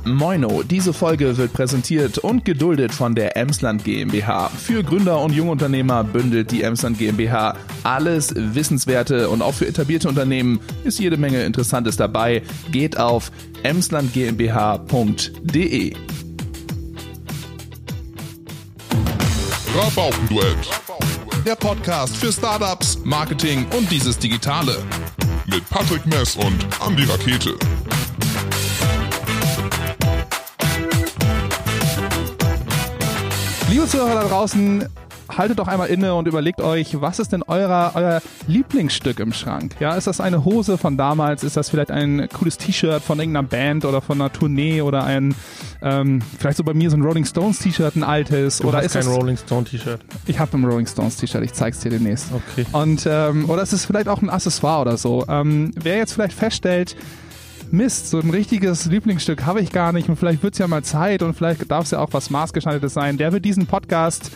Moino, diese Folge wird präsentiert und geduldet von der Emsland GmbH. Für Gründer und Jungunternehmer bündelt die Emsland GmbH alles Wissenswerte und auch für etablierte Unternehmen ist jede Menge Interessantes dabei. Geht auf emslandgmbh.de. Rabaukenduett. Der Podcast für Startups, Marketing und dieses Digitale. Mit Patrick Mess und Andi Rakete. Liebe Zuhörer da draußen, haltet doch einmal inne und überlegt euch, was ist denn euer Lieblingsstück im Schrank? Ja, ist das eine Hose von damals? Ist das vielleicht ein cooles T-Shirt von irgendeiner Band oder von einer Tournee oder ein, vielleicht so bei mir so ein Rolling Stones T-Shirt, ein altes? Du oder hast ist kein das Rolling Stone T-Shirt. Ich habe ein Rolling Stones T-Shirt, ich zeig's dir demnächst. Okay. Und, oder ist es vielleicht auch ein Accessoire oder so? Wer jetzt vielleicht feststellt, Mist, so ein richtiges Lieblingsstück habe ich gar nicht und vielleicht wird es ja mal Zeit und vielleicht darf es ja auch was Maßgeschneidertes sein. Der wird diesen Podcast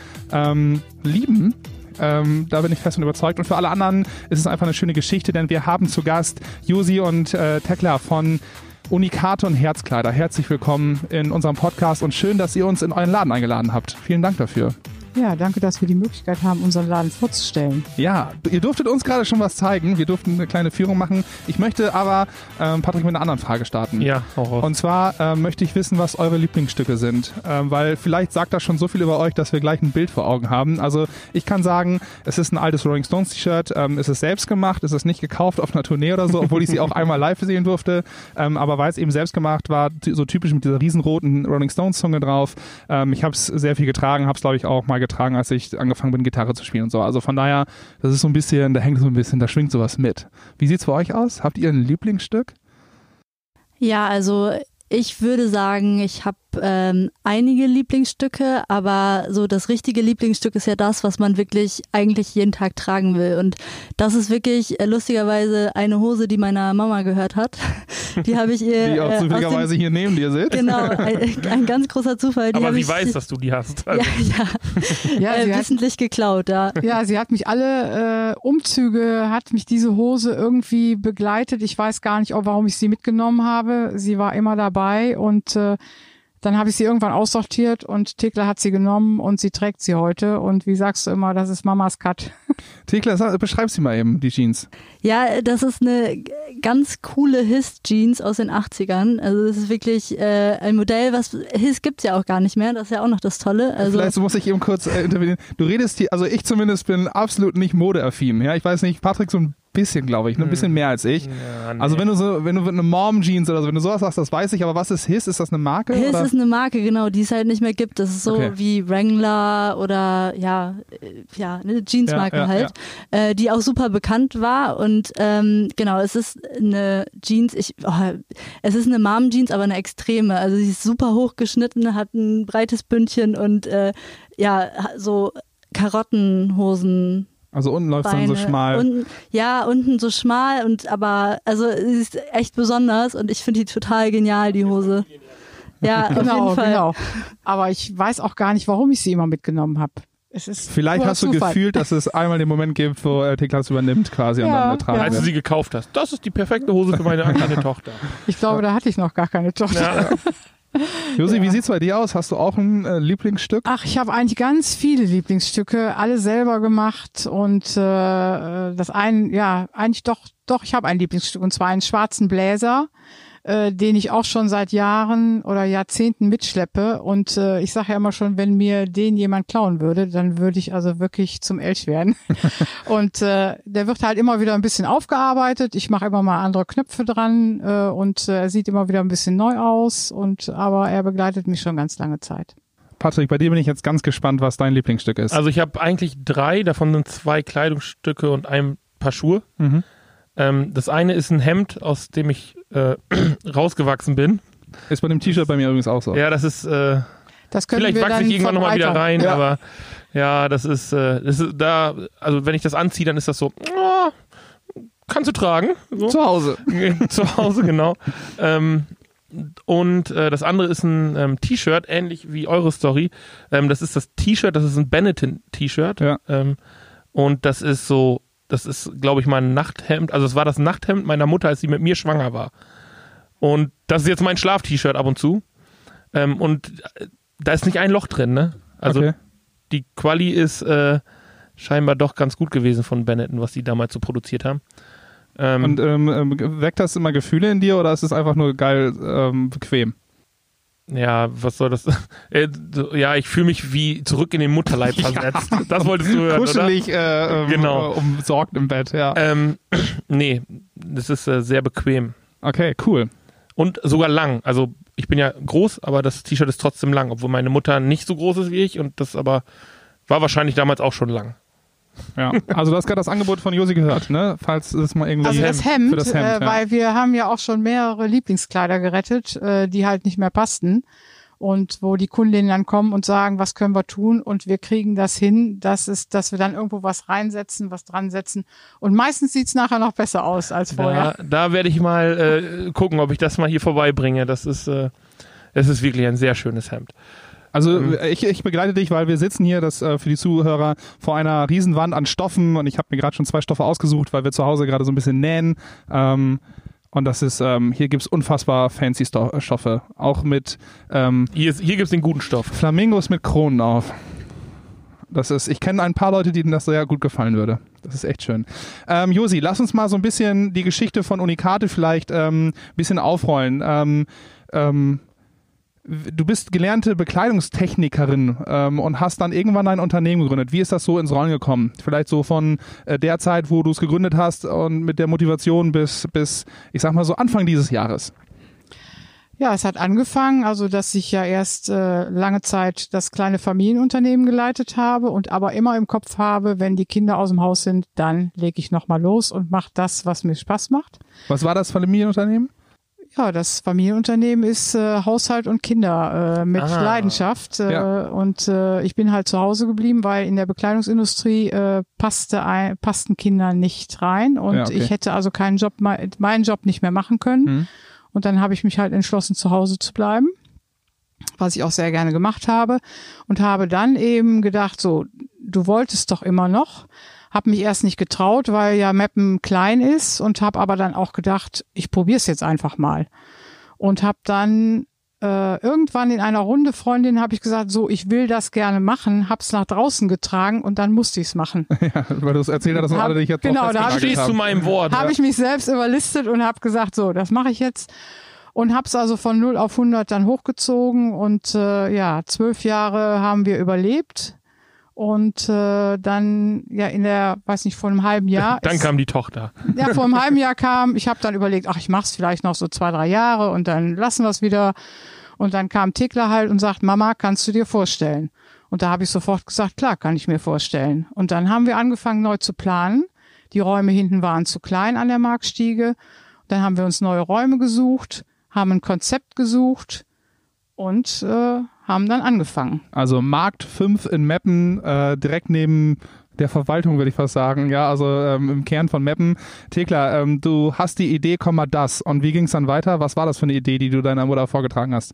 lieben. Da bin ich fest und überzeugt. Und für alle anderen ist es einfach eine schöne Geschichte, denn wir haben zu Gast Josi und Tekla von Unikaton Herzkleider. Herzlich willkommen in unserem Podcast und schön, dass ihr uns in euren Laden eingeladen habt. Vielen Dank dafür. Ja, danke, dass wir die Möglichkeit haben, unseren Laden vorzustellen. Ja, ihr durftet uns gerade schon was zeigen. Wir durften eine kleine Führung machen. Ich möchte aber, Patrick, mit einer anderen Frage starten. Ja, auch auf. Und zwar möchte ich wissen, was eure Lieblingsstücke sind. Weil vielleicht sagt das schon so viel über euch, dass wir gleich ein Bild vor Augen haben. Also ich kann sagen, es ist ein altes Rolling Stones T-Shirt. Es ist selbst gemacht. Es ist nicht gekauft auf einer Tournee oder so, obwohl ich sie auch einmal live sehen durfte. Aber weil es eben selbst gemacht war, so typisch mit dieser riesenroten Rolling Stones Zunge drauf. Ich habe es sehr viel getragen, habe es glaube ich auch mal getragen, als ich angefangen bin, Gitarre zu spielen und so. Also von daher, das ist so ein bisschen, da hängt so ein bisschen, da schwingt sowas mit. Wie sieht's für euch aus? Habt ihr ein Lieblingsstück? Ja, also ich würde sagen, ich habe einige Lieblingsstücke, aber so das richtige Lieblingsstück ist ja das, was man wirklich eigentlich jeden Tag tragen will. Und das ist wirklich lustigerweise eine Hose, die meiner Mama gehört hat. Die habe ich ihr... Die auch zufälligerweise hier neben dir sitzt. Genau, ein ganz großer Zufall. Aber sie weiß, dass du die hast. Also. Ja, wissentlich geklaut, ja. Ja, sie hat mich alle Umzüge, hat mich diese Hose irgendwie begleitet. Ich weiß gar nicht, warum ich sie mitgenommen habe. Sie war immer dabei und dann habe ich sie irgendwann aussortiert und Tekla hat sie genommen und sie trägt sie heute. Und wie sagst du immer, das ist Mamas Cut. Tekla, beschreib sie mal eben, die Jeans. Ja, das ist eine ganz coole His-Jeans aus den 80ern. Also das ist wirklich ein Modell, was His gibt's ja auch gar nicht mehr. Das ist ja auch noch das Tolle. Also vielleicht muss ich eben kurz intervenieren. Du redest hier, also ich zumindest bin absolut nicht modeaffin. Ja, ich weiß nicht, Patrick so ein bisschen, glaube ich, ein bisschen mehr als ich. Ja, nee. Also wenn du eine Mom-Jeans oder so, wenn du sowas sagst, das weiß ich, aber was ist His? Ist das eine Marke? His oder? ist eine Marke, genau, die es halt nicht mehr gibt. Das ist so Okay. wie Wrangler oder eine Jeansmarke halt, die auch super bekannt war und genau, es ist eine Jeans, es ist eine Mom-Jeans, aber eine extreme. Also sie ist super hochgeschnitten, hat ein breites Bündchen und so Karottenhosen. Also unten läuft es dann so schmal. Unten so schmal aber sie ist echt besonders und ich finde die total genial, die Hose. Ja, auf jeden Fall. Genau. Aber ich weiß auch gar nicht, warum ich sie immer mitgenommen habe. Vielleicht hast du gefühlt, dass es einmal den Moment gibt, wo Tekla es übernimmt quasi und dann tragen Als du sie gekauft hast. Das ist die perfekte Hose für meine kleine Tochter. Ich glaube, da hatte ich noch gar keine Tochter. Ja. Josi, wie sieht's bei dir aus? Hast du auch ein Lieblingsstück? Ach, ich habe eigentlich ganz viele Lieblingsstücke, alle selber gemacht und das eine, eigentlich doch, ich habe ein Lieblingsstück und zwar einen schwarzen Bläser, den ich auch schon seit Jahren oder Jahrzehnten mitschleppe und ich sage ja immer schon, wenn mir den jemand klauen würde, dann würde ich also wirklich zum Elch werden. Und der wird halt immer wieder ein bisschen aufgearbeitet, ich mache immer mal andere Knöpfe dran und er sieht immer wieder ein bisschen neu aus aber er begleitet mich schon ganz lange Zeit. Patrick, bei dir bin ich jetzt ganz gespannt, was dein Lieblingsstück ist. Also ich habe eigentlich 3, davon sind 2 Kleidungsstücke und ein Paar Schuhe. Mhm. Das eine ist ein Hemd, aus dem ich rausgewachsen bin. Ist bei dem T-Shirt bei mir übrigens auch so. Ja, das ist das können vielleicht wir wachse dann ich irgendwann nochmal wieder rein, Ja. aber ja, das ist da, also wenn ich das anziehe, dann ist das so, kannst du tragen. So. Zu Hause. Zu Hause, genau. Und das andere ist ein T-Shirt, ähnlich wie eure Story. Das ist das T-Shirt, das ist ein Benetton-T-Shirt. Ja. Und das ist, glaube ich, mein Nachthemd. Also es war das Nachthemd meiner Mutter, als sie mit mir schwanger war. Und das ist jetzt mein Schlaf-T-Shirt ab und zu. Und da ist nicht ein Loch drin, ne? Also Okay. die Quali ist scheinbar doch ganz gut gewesen von Benetton, was die damals so produziert haben. Und weckt das immer Gefühle in dir oder ist es einfach nur geil bequem? Ja, was soll das? Ja, ich fühle mich wie zurück in den Mutterleib versetzt. Das wolltest du hören, Kuschelig, Genau. umsorgt im Bett, ja. oder? Nee, das ist sehr bequem. Okay, cool. Und sogar lang. Also ich bin ja groß, aber das T-Shirt ist trotzdem lang, obwohl meine Mutter nicht so groß ist wie ich und das aber war wahrscheinlich damals auch schon lang. Ja, also du hast gerade das Angebot von Josi gehört, ne? Falls es mal irgendwie... Also das Hemd, für das Hemd, ja. weil wir haben ja auch schon mehrere Lieblingskleider gerettet, die halt nicht mehr passten. Und wo die Kundinnen dann kommen und sagen, was können wir tun? Und wir kriegen das hin, dass wir dann irgendwo was reinsetzen, was dran setzen. Und meistens sieht's nachher noch besser aus als vorher. Da werde ich mal gucken, ob ich das mal hier vorbeibringe. Es ist wirklich ein sehr schönes Hemd. Also ich begleite dich, weil wir sitzen hier, das für die Zuhörer, vor einer Riesenwand an Stoffen und ich habe mir gerade schon 2 Stoffe ausgesucht, weil wir zu Hause gerade so ein bisschen nähen. Und das ist, hier gibt's unfassbar fancy Stoffe. Auch mit Hier gibt's den guten Stoff. Flamingos mit Kronen auf. Ich kenne ein paar Leute, denen das sehr gut gefallen würde. Das ist echt schön. Josi, lass uns mal so ein bisschen die Geschichte von Unicate vielleicht ein bisschen aufrollen. Du bist gelernte Bekleidungstechnikerin und hast dann irgendwann ein Unternehmen gegründet. Wie ist das so ins Rollen gekommen? Vielleicht so von der Zeit, wo du es gegründet hast und mit der Motivation bis ich sag mal so Anfang dieses Jahres. Ja, es hat angefangen, also dass ich ja erst lange Zeit das kleine Familienunternehmen geleitet habe und aber immer im Kopf habe, wenn die Kinder aus dem Haus sind, dann lege ich nochmal los und mache das, was mir Spaß macht. Was war das Familienunternehmen? Ja, das Familienunternehmen ist Haushalt und Kinder mit Leidenschaft. Und ich bin halt zu Hause geblieben, weil in der Bekleidungsindustrie passten Kinder nicht rein. Und Ja, okay. ich hätte also meinen Job nicht mehr machen können. Mhm. Und dann habe ich mich halt entschlossen, zu Hause zu bleiben, was ich auch sehr gerne gemacht habe. Und habe dann eben gedacht, so, du wolltest doch immer noch. Hab mich erst nicht getraut, weil ja Meppen klein ist und habe aber dann auch gedacht, ich probiere es jetzt einfach mal. Und habe dann irgendwann in einer Runde Freundin habe ich gesagt, so, ich will das gerne machen, hab's nach draußen getragen und dann musste ich's machen. Ja, weil du es erzählt hast, dass alle dich jetzt Genau, da Stehst zu meinem Wort. Habe ich mich selbst überlistet und habe gesagt, so, das mache ich jetzt. Und hab's also von 0 auf 100 dann hochgezogen und 12 Jahre haben wir überlebt. Und dann vor einem halben Jahr. Dann kam die Tochter. Ja, vor einem halben Jahr ich habe dann überlegt, ich mach's vielleicht noch so 2, 3 Jahre und dann lassen wir es wieder. Und dann kam Thekla halt und sagt, Mama, kannst du dir vorstellen? Und da habe ich sofort gesagt, klar, kann ich mir vorstellen. Und dann haben wir angefangen, neu zu planen. Die Räume hinten waren zu klein an der Marktstiege. Dann haben wir uns neue Räume gesucht, haben ein Konzept gesucht und haben dann angefangen. Also Markt 5 in Meppen, direkt neben der Verwaltung, würde ich fast sagen. Ja, also im Kern von Meppen. Thekla, du hast die Idee, das. Und wie ging es dann weiter? Was war das für eine Idee, die du deiner Mutter vorgetragen hast?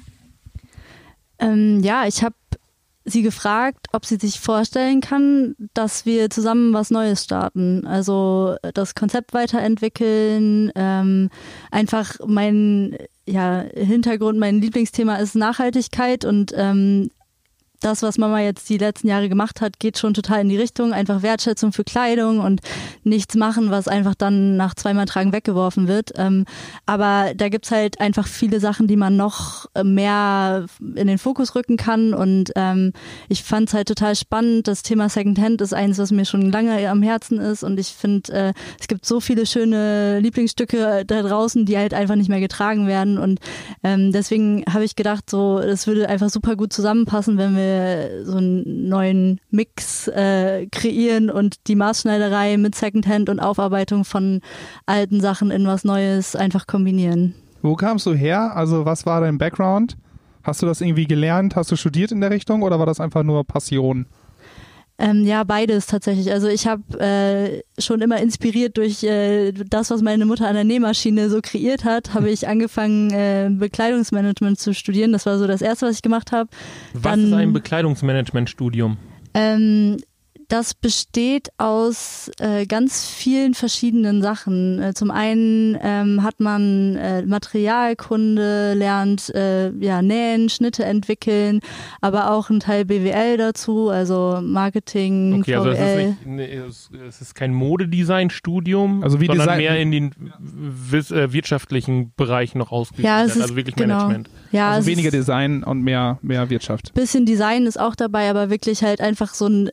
Ich habe sie gefragt, ob sie sich vorstellen kann, dass wir zusammen was Neues starten. Also das Konzept weiterentwickeln, einfach mein Hintergrund, mein Lieblingsthema ist Nachhaltigkeit und das, was Mama jetzt die letzten Jahre gemacht hat, geht schon total in die Richtung, einfach Wertschätzung für Kleidung und nichts machen, was einfach dann nach 2-mal Tragen weggeworfen wird. Aber da gibt's halt einfach viele Sachen, die man noch mehr in den Fokus rücken kann und ich fand's halt total spannend. Das Thema Secondhand ist eins, was mir schon lange am Herzen ist und ich finde, es gibt so viele schöne Lieblingsstücke da draußen, die halt einfach nicht mehr getragen werden und deswegen habe ich gedacht, so, das würde einfach super gut zusammenpassen, wenn wir so einen neuen Mix kreieren und die Maßschneiderei mit Secondhand und Aufarbeitung von alten Sachen in was Neues einfach kombinieren. Wo kamst du her? Also was war dein Background? Hast du das irgendwie gelernt? Hast du studiert in der Richtung oder war das einfach nur Passion? Beides tatsächlich. Also ich habe schon immer inspiriert durch das, was meine Mutter an der Nähmaschine so kreiert hat, habe ich angefangen, Bekleidungsmanagement zu studieren. Das war so das Erste, was ich gemacht habe. Was ist ein Bekleidungsmanagement-Studium? Das besteht aus ganz vielen verschiedenen Sachen. Zum einen hat man Materialkunde, lernt nähen, Schnitte entwickeln, aber auch ein Teil BWL dazu, also Marketing, okay, VWL. Also es ist kein Modedesign-Studium, also sondern mehr in den wirtschaftlichen Bereich noch ausgebildet, also wirklich Management. Ja, also weniger Design und mehr Wirtschaft. Bisschen Design ist auch dabei, aber wirklich halt einfach so ein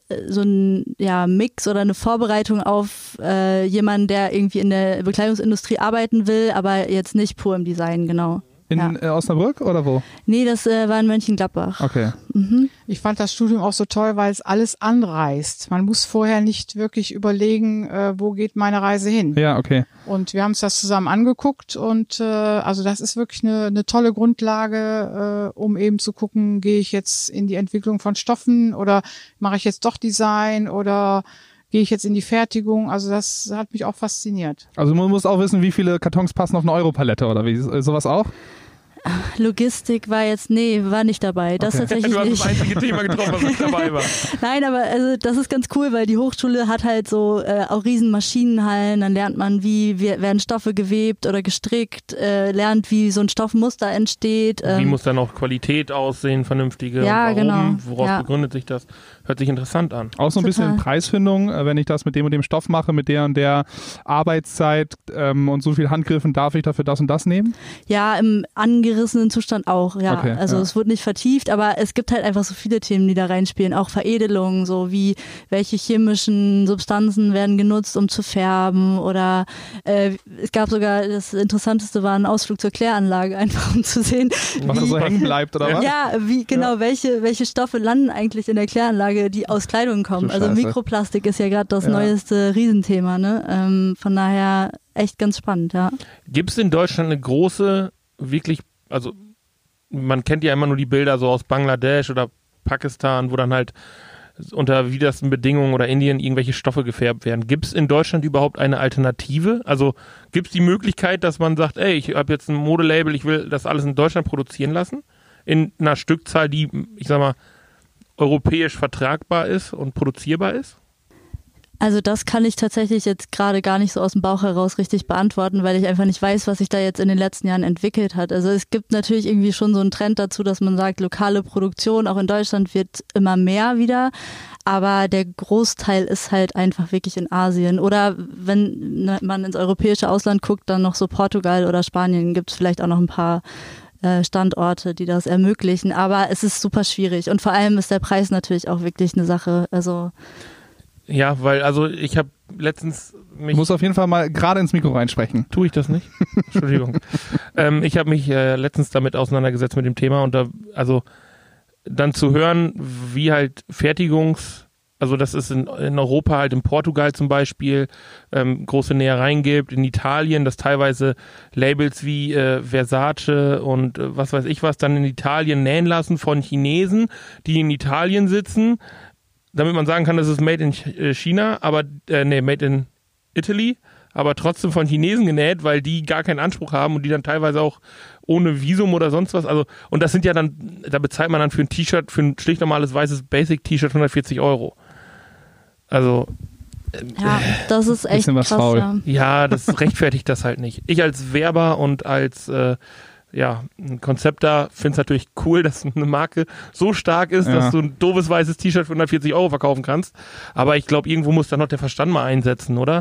Mix oder eine Vorbereitung auf jemanden, der irgendwie in der Bekleidungsindustrie arbeiten will, aber jetzt nicht pur im Design, genau. In Osnabrück oder wo? Nee, das war in Mönchengladbach. Okay. Mhm. Ich fand das Studium auch so toll, weil es alles anreißt. Man muss vorher nicht wirklich überlegen, wo geht meine Reise hin. Ja, okay. Und wir haben uns das zusammen angeguckt und also das ist wirklich eine tolle Grundlage, um eben zu gucken, gehe ich jetzt in die Entwicklung von Stoffen oder mache ich jetzt doch Design oder gehe ich jetzt in die Fertigung? Also das hat mich auch fasziniert. Also man muss auch wissen, wie viele Kartons passen auf eine Europalette oder wie? Sowas auch? Logistik war nicht dabei. Das tatsächlich du hast nicht. das einzige Thema getroffen, was nicht dabei war. Nein, aber also das ist ganz cool, weil die Hochschule hat halt so auch riesen Maschinenhallen, dann lernt man, wie werden Stoffe gewebt oder gestrickt, lernt, wie so ein Stoffmuster entsteht. Wie muss dann auch Qualität aussehen, vernünftige, ja, und warum, genau. woraus begründet sich das? Hört sich interessant an. Auch so ein bisschen Preisfindung, wenn ich das mit dem und dem Stoff mache, mit der und der Arbeitszeit und so viel Handgriffen, darf ich dafür das und das nehmen? Ja, im angerissenen Zustand auch, ja. Okay, also es wird nicht vertieft, aber es gibt halt einfach so viele Themen, die da reinspielen, auch Veredelung, so wie welche chemischen Substanzen werden genutzt, um zu färben oder es gab sogar, das Interessanteste war ein Ausflug zur Kläranlage, einfach um zu sehen, was da so hängen bleibt oder was? Ja, welche Stoffe landen eigentlich in der Kläranlage, die aus Kleidung kommen. Also Mikroplastik ist ja gerade das neueste Riesenthema, ne? Von daher echt ganz spannend, ja. Gibt es in Deutschland eine große, wirklich, also man kennt ja immer nur die Bilder so aus Bangladesch oder Pakistan, wo dann halt unter widrigsten Bedingungen oder Indien irgendwelche Stoffe gefärbt werden. Gibt es in Deutschland überhaupt eine Alternative? Also gibt es die Möglichkeit, dass man sagt, ey, ich habe jetzt ein Modelabel, ich will das alles in Deutschland produzieren lassen? In einer Stückzahl, die, ich sag mal, europäisch vertragbar ist und produzierbar ist? Also das kann ich tatsächlich jetzt gerade gar nicht so aus dem Bauch heraus richtig beantworten, weil ich einfach nicht weiß, was sich da jetzt in den letzten Jahren entwickelt hat. Also es gibt natürlich irgendwie schon so einen Trend dazu, dass man sagt, lokale Produktion auch in Deutschland wird immer mehr wieder, aber der Großteil ist halt einfach wirklich in Asien. Oder wenn man ins europäische Ausland guckt, dann noch so Portugal oder Spanien, gibt es vielleicht auch noch ein paar Standorte, die das ermöglichen, aber es ist super schwierig und vor allem ist der Preis natürlich auch wirklich eine Sache, also ja, weil also ich habe letztens mich... Du musst auf jeden Fall mal gerade ins Mikro reinsprechen. Tue ich das nicht? Entschuldigung. Ich habe mich letztens damit auseinandergesetzt mit dem Thema und also dann zu hören, wie halt also dass es in Europa halt in Portugal zum Beispiel große Nähereien gibt, in Italien, dass teilweise Labels wie Versace und was weiß ich was dann in Italien nähen lassen von Chinesen, die in Italien sitzen, damit man sagen kann, das ist made in China, aber made in Italy, aber trotzdem von Chinesen genäht, weil die gar keinen Anspruch haben und die dann teilweise auch ohne Visum oder sonst was, also und das sind ja dann, da bezahlt man dann für ein T-Shirt, für ein schlicht normales weißes Basic-T-Shirt 140 €. Also ja, das ist echt krass. Faul. Ja, das rechtfertigt das halt nicht. Ich als Werber und als ein Konzepter finde es natürlich cool, dass eine Marke so stark ist, dass du ein doofes weißes T-Shirt für 140 € verkaufen kannst. Aber ich glaube, irgendwo muss dann noch der Verstand mal einsetzen, oder?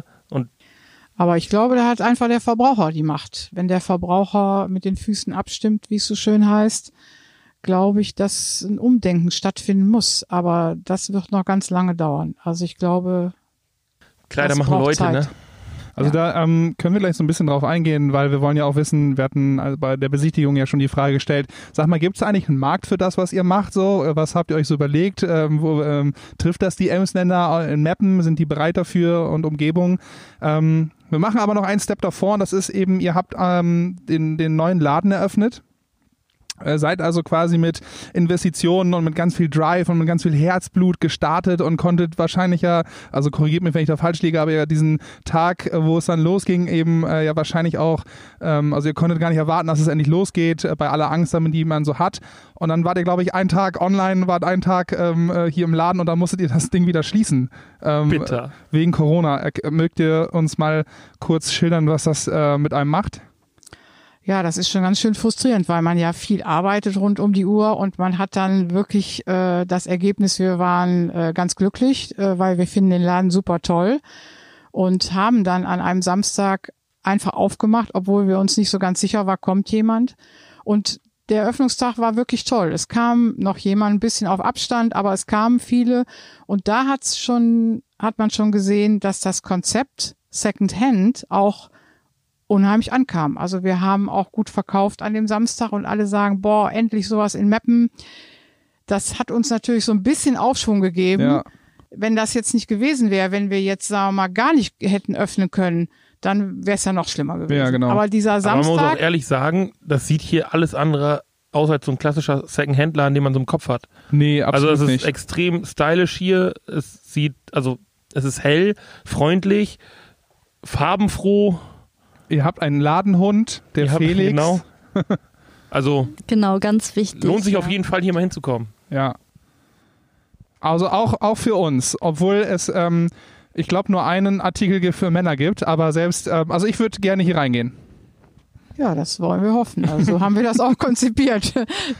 Aber ich glaube, da hat einfach der Verbraucher die Macht. Wenn der Verbraucher mit den Füßen abstimmt, wie es so schön heißt, glaube ich, dass ein Umdenken stattfinden muss. Aber das wird noch ganz lange dauern. Also ich glaube, Kleider machen Leute, Zeit. Ne? Also da können wir gleich so ein bisschen drauf eingehen, weil wir wollen ja auch wissen, wir hatten also bei der Besichtigung ja schon die Frage gestellt, sag mal, gibt es eigentlich einen Markt für das, was ihr macht? So, was habt ihr euch so überlegt? Trifft das die Emsländer in Meppen? Sind die bereit dafür und Umgebung? Wir machen aber noch einen Step davor und das ist eben, ihr habt den neuen Laden eröffnet. Seid also quasi mit Investitionen und mit ganz viel Drive und mit ganz viel Herzblut gestartet und konntet wahrscheinlich ja, also korrigiert mich, wenn ich da falsch liege, aber ja diesen Tag, wo es dann losging, eben ja wahrscheinlich auch, also ihr konntet gar nicht erwarten, dass es endlich losgeht, bei aller Angst, die man so hat. Und dann wart ihr, glaube ich, einen Tag online, wart einen Tag hier im Laden und dann musstet ihr das Ding wieder schließen. Bitter. Wegen Corona. Mögt ihr uns mal kurz schildern, was das mit einem macht? Ja, das ist schon ganz schön frustrierend, weil man ja viel arbeitet rund um die Uhr und man hat dann wirklich das Ergebnis, wir waren ganz glücklich, weil wir finden den Laden super toll und haben dann an einem Samstag einfach aufgemacht, obwohl wir uns nicht so ganz sicher war, kommt jemand. Und der Eröffnungstag war wirklich toll. Es kam noch jemand ein bisschen auf Abstand, aber es kamen viele und da hat man schon gesehen, dass das Konzept Secondhand auch unheimlich ankam. Also wir haben auch gut verkauft an dem Samstag und alle sagen, boah, endlich sowas in Meppen. Das hat uns natürlich so ein bisschen Aufschwung gegeben. Ja. Wenn das jetzt nicht gewesen wäre, wenn wir jetzt, sagen wir mal, gar nicht hätten öffnen können, dann wäre es ja noch schlimmer gewesen. Ja, genau. Aber dieser Samstag... Aber man muss auch ehrlich sagen, das sieht hier alles andere aus als so ein klassischer Second-Händler, den man so im Kopf hat. Nee, absolut nicht. Also es ist extrem stylisch hier. Es ist hell, freundlich, farbenfroh. Ihr habt einen Ladenhund, der Felix. Genau. Also. Genau, ganz wichtig. Lohnt sich auf jeden Fall, hier mal hinzukommen. Ja. Also auch für uns, obwohl es, ich glaube, nur einen Artikel für Männer gibt, aber selbst, also ich würde gerne hier reingehen. Ja, das wollen wir hoffen. Also haben wir das auch konzipiert.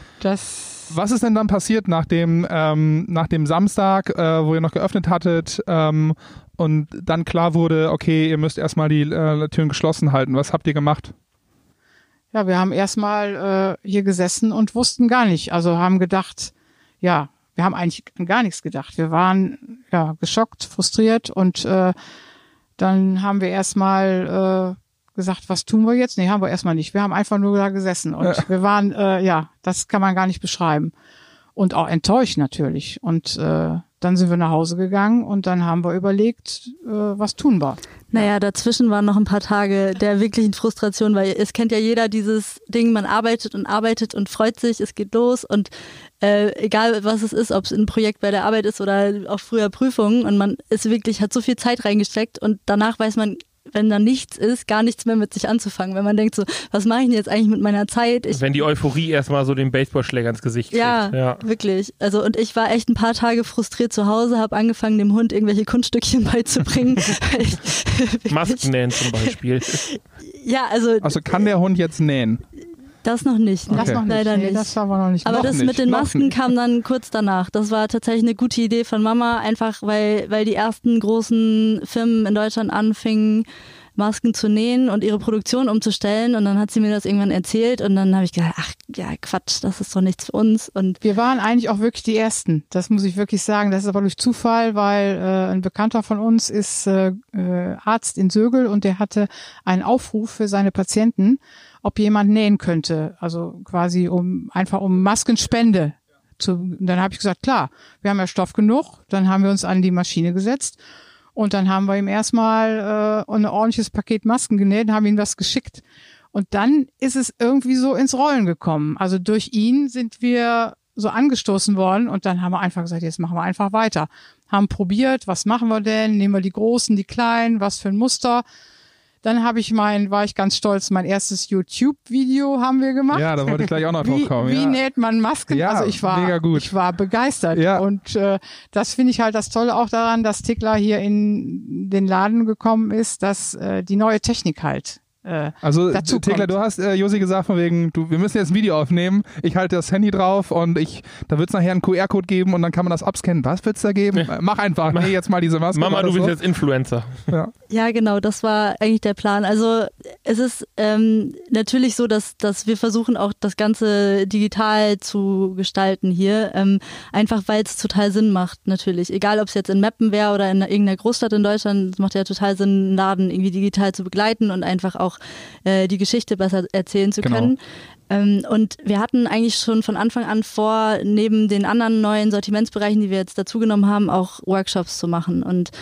Was ist denn dann passiert nach dem Samstag, wo ihr noch geöffnet hattet, und dann klar wurde, okay, ihr müsst erstmal die Türen geschlossen halten. Was habt ihr gemacht? Ja, wir haben erstmal hier gesessen und wussten gar nicht. Also haben gedacht, ja, wir haben eigentlich an gar nichts gedacht. Wir waren ja geschockt, frustriert und dann haben wir erstmal gesagt, was tun wir jetzt? Nee, haben wir erstmal nicht. Wir haben einfach nur da gesessen und wir waren, das kann man gar nicht beschreiben. Und auch enttäuscht natürlich. Und dann sind wir nach Hause gegangen und dann haben wir überlegt, was tun wir. Naja, dazwischen waren noch ein paar Tage der wirklichen Frustration, weil es kennt ja jeder dieses Ding, man arbeitet und freut sich, es geht los und egal was es ist, ob es ein Projekt bei der Arbeit ist oder auch früher Prüfungen und man ist wirklich, hat so viel Zeit reingesteckt und danach weiß man, wenn da nichts ist, gar nichts mehr mit sich anzufangen. Wenn man denkt so, was mache ich denn jetzt eigentlich mit meiner Zeit? Wenn die Euphorie erstmal so den Baseballschläger ins Gesicht kriegt. Ja, wirklich. Also und ich war echt ein paar Tage frustriert zu Hause, habe angefangen, dem Hund irgendwelche Kunststückchen beizubringen. Masken nähen zum Beispiel. Ja, also kann der Hund jetzt nähen? Das noch nicht. Okay. Das noch leider nicht. Das war aber noch nicht. Aber noch das nicht, mit den Masken kam dann kurz danach. Das war tatsächlich eine gute Idee von Mama, einfach weil die ersten großen Firmen in Deutschland anfingen, Masken zu nähen und ihre Produktion umzustellen. Und dann hat sie mir das irgendwann erzählt und dann habe ich gedacht, ach ja, Quatsch, das ist doch nichts für uns. Und wir waren eigentlich auch wirklich die Ersten. Das muss ich wirklich sagen. Das ist aber durch Zufall, weil ein Bekannter von uns ist Arzt in Sögel und der hatte einen Aufruf für seine Patienten, ob jemand nähen könnte. Also quasi um Maskenspende. Dann habe ich gesagt, klar, wir haben ja Stoff genug. Dann haben wir uns an die Maschine gesetzt. Und dann haben wir ihm erstmal ein ordentliches Paket Masken genäht und haben ihm das geschickt. Und dann ist es irgendwie so ins Rollen gekommen. Also durch ihn sind wir so angestoßen worden und dann haben wir einfach gesagt, jetzt machen wir einfach weiter. Haben probiert, was machen wir denn? Nehmen wir die Großen, die Kleinen, was für ein Muster? Dann war ich ganz stolz, mein erstes YouTube-Video haben wir gemacht. Ja, da wollte ich gleich auch noch drauf kommen. Wie näht man Masken? Ja, also ich war begeistert. Ja. Und das finde ich halt das Tolle auch daran, dass Tickler hier in den Laden gekommen ist, dass die neue Technik halt also Tickler, du hast Josi gesagt von wegen, wir müssen jetzt ein Video aufnehmen, ich halte das Handy drauf und da wird es nachher einen QR-Code geben und dann kann man das abscannen. Was wird es da geben? Mach einfach, jetzt mal diese Maske. Mama, du bist jetzt Influencer. Ja, genau, das war eigentlich der Plan. Also es ist natürlich so, dass wir versuchen auch das Ganze digital zu gestalten hier, einfach weil es total Sinn macht natürlich. Egal, ob es jetzt in Meppen wäre oder in irgendeiner Großstadt in Deutschland, es macht ja total Sinn, einen Laden irgendwie digital zu begleiten und einfach auch die Geschichte besser erzählen zu können. Und wir hatten eigentlich schon von Anfang an vor, neben den anderen neuen Sortimentsbereichen, die wir jetzt dazugenommen haben, auch Workshops zu machen. Und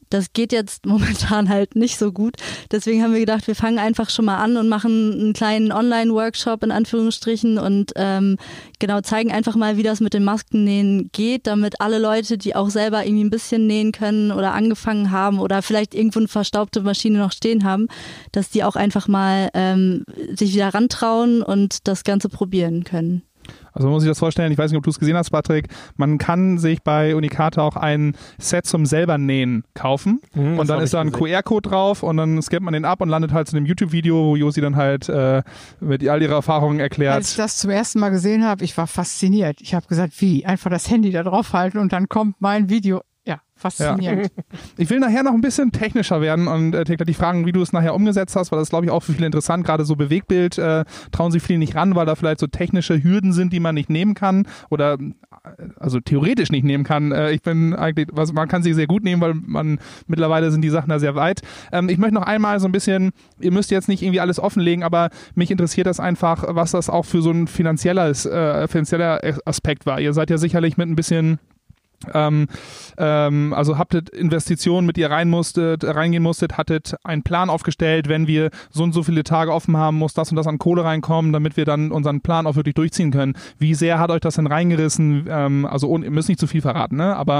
das geht jetzt momentan halt nicht so gut. Deswegen haben wir gedacht, wir fangen einfach schon mal an und machen einen kleinen Online-Workshop in Anführungsstrichen und genau zeigen einfach mal, wie das mit dem Maskennähen geht, damit alle Leute, die auch selber irgendwie ein bisschen nähen können oder angefangen haben oder vielleicht irgendwo eine verstaubte Maschine noch stehen haben, dass die auch einfach mal sich wieder rantrauen und das Ganze probieren können. Also man muss sich das vorstellen, ich weiß nicht, ob du es gesehen hast, Patrick, man kann sich bei Unicata auch ein Set zum selber nähen kaufen und dann ist da ein QR-Code drauf und dann scannt man den ab und landet halt zu einem YouTube-Video, wo Josi dann halt mit all ihrer Erfahrungen erklärt. Als ich das zum ersten Mal gesehen habe, ich war fasziniert. Ich habe gesagt, wie? Einfach das Handy da drauf halten und dann kommt mein Video. Ja, faszinierend. Ja. Ich will nachher noch ein bisschen technischer werden und Tekla, die fragen, wie du es nachher umgesetzt hast, weil das glaube ich auch für viele interessant. Gerade so Bewegtbild trauen sich viele nicht ran, weil da vielleicht so technische Hürden sind, die man nicht nehmen kann oder also theoretisch nicht nehmen kann. Ich bin eigentlich, man kann sie sehr gut nehmen, weil mittlerweile sind die Sachen da sehr weit. Ich möchte noch einmal so ein bisschen, ihr müsst jetzt nicht irgendwie alles offenlegen, aber mich interessiert das einfach, was das auch für so ein finanzieller Aspekt war. Ihr seid ja sicherlich mit ein bisschen also habtet Investitionen, mit ihr reingehen musstet, hattet einen Plan aufgestellt, wenn wir so und so viele Tage offen haben, muss das und das an Kohle reinkommen, damit wir dann unseren Plan auch wirklich durchziehen können. Wie sehr hat euch das denn reingerissen? Also ihr müsst nicht zu viel verraten, ne? Aber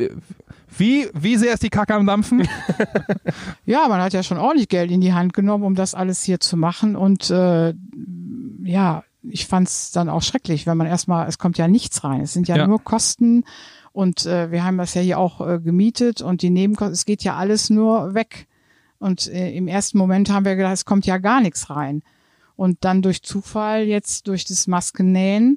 wie sehr ist die Kacke am Dampfen? Ja, man hat ja schon ordentlich Geld in die Hand genommen, um das alles hier zu machen und ja, ich fand's dann auch schrecklich, wenn man es kommt ja nichts rein. Es sind ja nur Kosten. Und wir haben das ja hier auch gemietet und die Nebenkosten, es geht ja alles nur weg. Und im ersten Moment haben wir gedacht, es kommt ja gar nichts rein. Und dann durch Zufall jetzt durch das Maskennähen,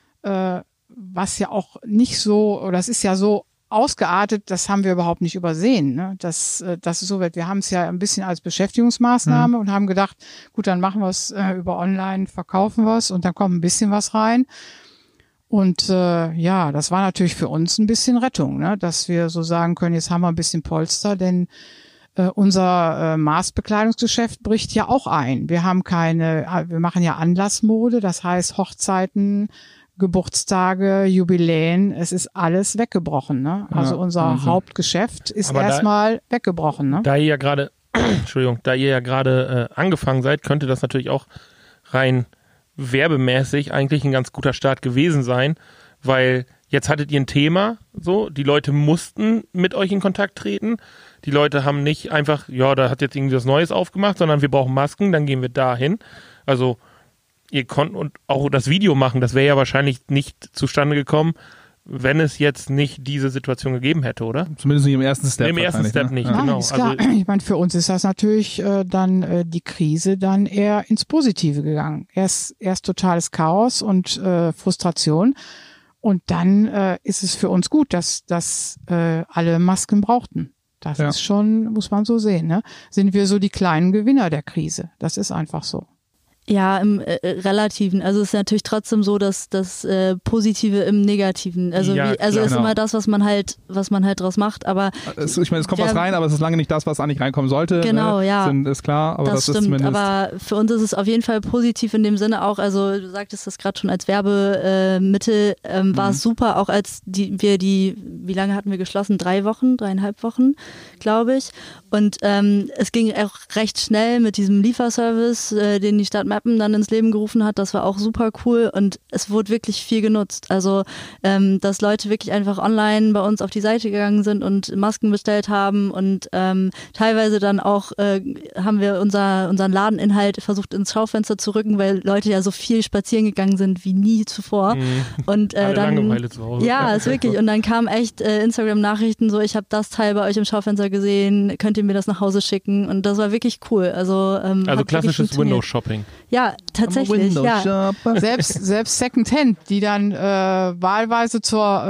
was ja auch nicht so, oder es ist ja so ausgeartet, das haben wir überhaupt nicht übersehen, ne? Dass es so wird. Wir haben es ja ein bisschen als Beschäftigungsmaßnahme und haben gedacht, gut, dann machen wir es über online, verkaufen wir es und dann kommt ein bisschen was rein. Und ja, das war natürlich für uns ein bisschen Rettung, ne? Dass wir so sagen können, jetzt haben wir ein bisschen Polster, denn unser Maßbekleidungsgeschäft bricht ja auch ein. Wir machen ja Anlassmode, das heißt Hochzeiten, Geburtstage, Jubiläen, es ist alles weggebrochen, ne? Also unser Hauptgeschäft ist erstmal weggebrochen, ne? Da ihr ja gerade, angefangen seid, könnte das natürlich auch rein werbemäßig eigentlich ein ganz guter Start gewesen sein, weil jetzt hattet ihr ein Thema, so, die Leute mussten mit euch in Kontakt treten, die Leute haben nicht einfach, ja, da hat jetzt irgendwie was Neues aufgemacht, sondern wir brauchen Masken, dann gehen wir dahin. Also ihr konnt und auch das Video machen, das wäre ja wahrscheinlich nicht zustande gekommen, wenn es jetzt nicht diese Situation gegeben hätte, oder? Zumindest nicht im ersten Step. Im ersten Step nicht, Nein, genau. Ist klar. Also, ich meine, für uns ist das natürlich dann die Krise dann eher ins Positive gegangen. Erst totales Chaos und Frustration. Und dann ist es für uns gut, dass alle Masken brauchten. Das ist schon, muss man so sehen, ne? Sind wir so die kleinen Gewinner der Krise. Das ist einfach so. Ja, im Relativen. Also es ist natürlich trotzdem so, dass das Positive im Negativen. Also ja, ist immer das, was man halt draus macht. Aber ich meine, es kommt was rein, aber es ist lange nicht das, was eigentlich reinkommen sollte. Genau, ne? ja. Ist klar, aber das stimmt, ist zumindest. Aber für uns ist es auf jeden Fall positiv in dem Sinne auch. Also du sagtest das gerade schon als Werbemittel war es super, auch als wie lange hatten wir geschlossen? 3,5 Wochen, glaube ich. Und es ging auch recht schnell mit diesem Lieferservice, den die Stadt Meppen dann ins Leben gerufen hat. Das war auch super cool und es wurde wirklich viel genutzt. Also dass Leute wirklich einfach online bei uns auf die Seite gegangen sind und Masken bestellt haben und teilweise dann auch haben wir unseren Ladeninhalt versucht ins Schaufenster zu rücken, weil Leute ja so viel spazieren gegangen sind wie nie zuvor. Und Alle dann Langeweile zu Hause. Ja, ist wirklich. Und dann kamen echt Instagram-Nachrichten so, ich habe das Teil bei euch im Schaufenster gesehen, könnt ihr mir das nach Hause schicken? Und das war wirklich cool. Also klassisches Windows-Shopping. Ja, tatsächlich. Ja. Selbst Secondhand, die dann wahlweise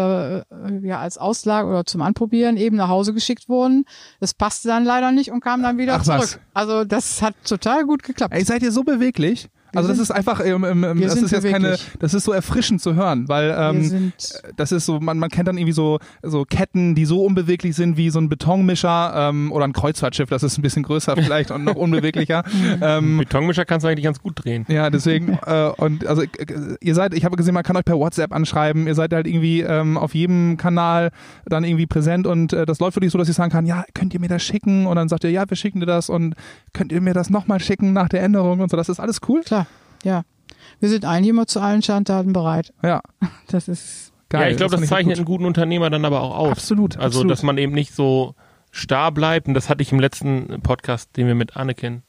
als Auslage oder zum Anprobieren eben nach Hause geschickt wurden. Das passte dann leider nicht und kam dann wieder zurück. Was? Also das hat total gut geklappt. Ey, seid ihr so beweglich? Also das ist einfach, das ist jetzt keine, das ist so erfrischend zu hören, weil das ist so, man kennt dann irgendwie so Ketten, die so unbeweglich sind wie so ein Betonmischer oder ein Kreuzfahrtschiff, das ist ein bisschen größer vielleicht und noch unbeweglicher. Betonmischer kannst du eigentlich ganz gut drehen. Ja, deswegen, und also ich habe gesehen, man kann euch per WhatsApp anschreiben, ihr seid halt irgendwie auf jedem Kanal dann irgendwie präsent und das läuft wirklich so, dass ich sagen kann, ja, könnt ihr mir das schicken? Und dann sagt ihr, ja, wir schicken dir das und könnt ihr mir das nochmal schicken nach der Änderung und so, das ist alles cool. Klar. Ja, wir sind eigentlich immer zu allen Schandtaten bereit. Ja. Das ist geil. Ja, ich glaube, das zeichnet einen guten Unternehmer dann aber auch aus. Absolut. Also, dass man eben nicht so starr bleibt. Und das hatte ich im letzten Podcast, den wir mit Anneke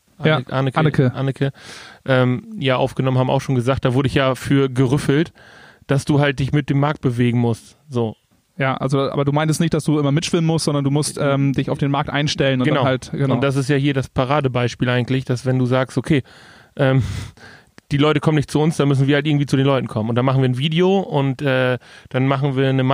aufgenommen haben, auch schon gesagt. Da wurde ich ja für gerüffelt, dass du halt dich mit dem Markt bewegen musst. So. Ja, also, aber du meintest nicht, dass du immer mitschwimmen musst, sondern du musst dich auf den Markt einstellen. Und genau. Dann halt, genau. Und das ist ja hier das Paradebeispiel eigentlich, dass wenn du sagst, okay, die Leute kommen nicht zu uns, dann müssen wir halt irgendwie zu den Leuten kommen. Und dann machen wir ein Video und dann machen wir eine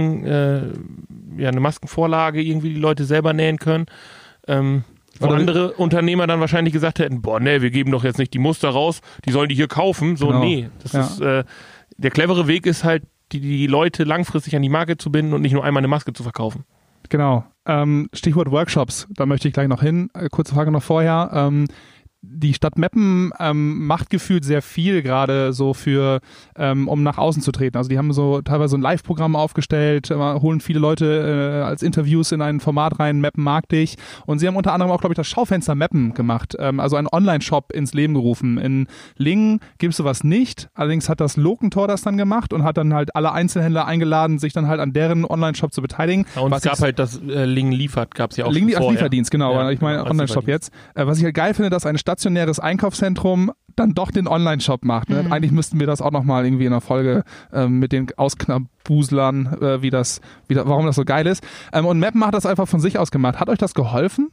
Maskenvorlage, irgendwie die Leute selber nähen können. Wo andere Unternehmer dann wahrscheinlich gesagt hätten, wir geben doch jetzt nicht die Muster raus, die sollen die hier kaufen. So, genau. Nee, das ist der clevere Weg ist halt, die Leute langfristig an die Marke zu binden und nicht nur einmal eine Maske zu verkaufen. Genau. Stichwort Workshops, da möchte ich gleich noch hin. Kurze Frage noch vorher. Die Stadt Meppen macht gefühlt sehr viel gerade so für, um nach außen zu treten. Also die haben so teilweise ein Live-Programm aufgestellt, holen viele Leute als Interviews in ein Format rein, Meppen mag dich. Und sie haben unter anderem auch, glaube ich, das Schaufenster Meppen gemacht, also einen Online-Shop ins Leben gerufen. In Lingen gibt es sowas nicht, allerdings hat das Lokentor das dann gemacht und hat dann halt alle Einzelhändler eingeladen, sich dann halt an deren Online-Shop zu beteiligen. Ja, und es gab halt das Lingen liefert, gab es ja auch schon vorher. Lieferdienst, genau. Ja, ich meine Online-Shop jetzt. Was ich halt geil finde, dass ein stationäres Einkaufszentrum dann doch den Online-Shop macht. Ne? Eigentlich müssten wir das auch nochmal irgendwie in einer Folge mit den Ausknabuslern, warum das so geil ist. Und Meppen hat das einfach von sich aus gemacht. Hat euch das geholfen?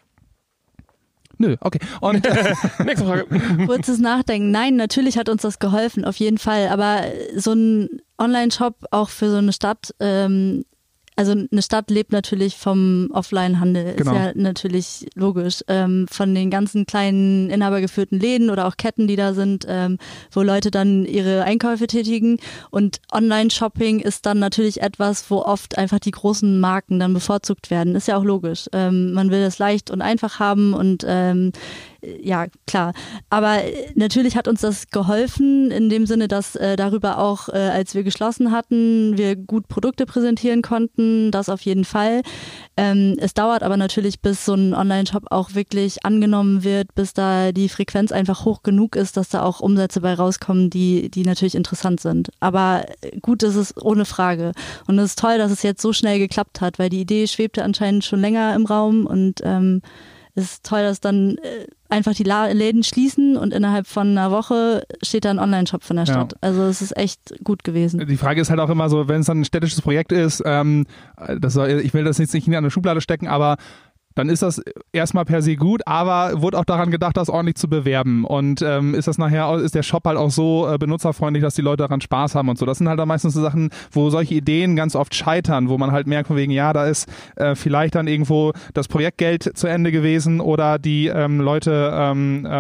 Nö, okay. Und nächste Frage. Kurzes Nachdenken. Nein, natürlich hat uns das geholfen, auf jeden Fall. Aber so ein Online-Shop auch für so eine Stadt, also eine Stadt lebt natürlich vom Offline-Handel, genau. Ist ja natürlich logisch. Von den ganzen kleinen inhabergeführten Läden oder auch Ketten, die da sind, wo Leute dann ihre Einkäufe tätigen. Und Online-Shopping ist dann natürlich etwas, wo oft einfach die großen Marken dann bevorzugt werden. Ist ja auch logisch. Man will es leicht und einfach haben und ja, klar. Aber natürlich hat uns das geholfen, in dem Sinne, dass darüber auch, als wir geschlossen hatten, wir gut Produkte präsentieren konnten, das auf jeden Fall. Es dauert aber natürlich, bis so ein Online-Shop auch wirklich angenommen wird, bis da die Frequenz einfach hoch genug ist, dass da auch Umsätze bei rauskommen, die natürlich interessant sind. Aber gut ist es ohne Frage. Und es ist toll, dass es jetzt so schnell geklappt hat, weil die Idee schwebte anscheinend schon länger im Raum und es ist toll, dass dann einfach die Läden schließen und innerhalb von einer Woche steht da ein Online-Shop von der Stadt. Ja. Also es ist echt gut gewesen. Die Frage ist halt auch immer so, wenn es dann ein städtisches Projekt ist, ich will das jetzt nicht in eine Schublade stecken, aber dann ist das erstmal per se gut, aber wurde auch daran gedacht, das ordentlich zu bewerben. Und ist der Shop halt auch so benutzerfreundlich, dass die Leute daran Spaß haben und so. Das sind halt dann meistens so Sachen, wo solche Ideen ganz oft scheitern, wo man halt merkt von wegen, ja, da ist vielleicht dann irgendwo das Projektgeld zu Ende gewesen oder die Leute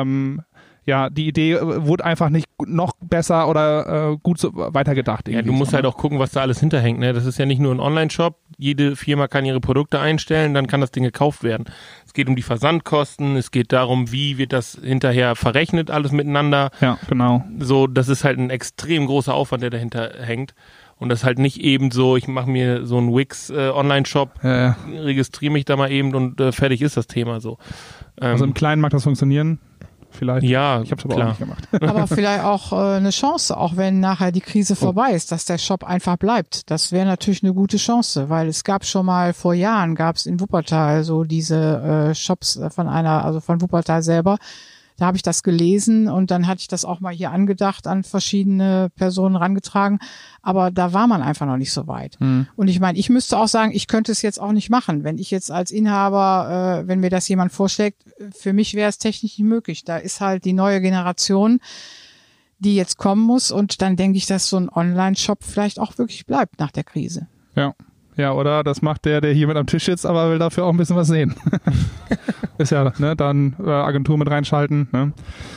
die Idee wurde einfach nicht noch besser oder gut so weitergedacht. Ja, du musst halt auch gucken, was da alles hinterhängt. Ne? Das ist ja nicht nur ein Online-Shop. Jede Firma kann ihre Produkte einstellen, dann kann das Ding gekauft werden. Es geht um die Versandkosten, es geht darum, wie wird das hinterher verrechnet, alles miteinander. Ja, genau. So, das ist halt ein extrem großer Aufwand, der dahinter hängt. Und das ist halt nicht eben so, ich mache mir so einen Wix Online-Shop, registriere mich da mal eben und fertig ist das Thema so. Also im Kleinen mag das funktionieren? Vielleicht. Ja, ich habe es aber klar. auch nicht gemacht. Aber vielleicht auch eine Chance, auch wenn nachher die Krise vorbei ist, dass der Shop einfach bleibt. Das wäre natürlich eine gute Chance, weil es gab schon mal vor Jahren, gab es in Wuppertal so diese Shops von Wuppertal selber. Da habe ich das gelesen und dann hatte ich das auch mal hier angedacht, an verschiedene Personen rangetragen. Aber da war man einfach noch nicht so weit. Und ich meine, ich müsste auch sagen, ich könnte es jetzt auch nicht machen. Wenn ich jetzt als Inhaber, wenn mir das jemand vorschlägt, für mich wäre es technisch nicht möglich. Da ist halt die neue Generation, die jetzt kommen muss. Und dann denke ich, dass so ein Online-Shop vielleicht auch wirklich bleibt nach der Krise. Ja. Ja, oder das macht der hier mit am Tisch sitzt, aber will dafür auch ein bisschen was sehen. Ist ja, ne, dann Agentur mit reinschalten. Ne?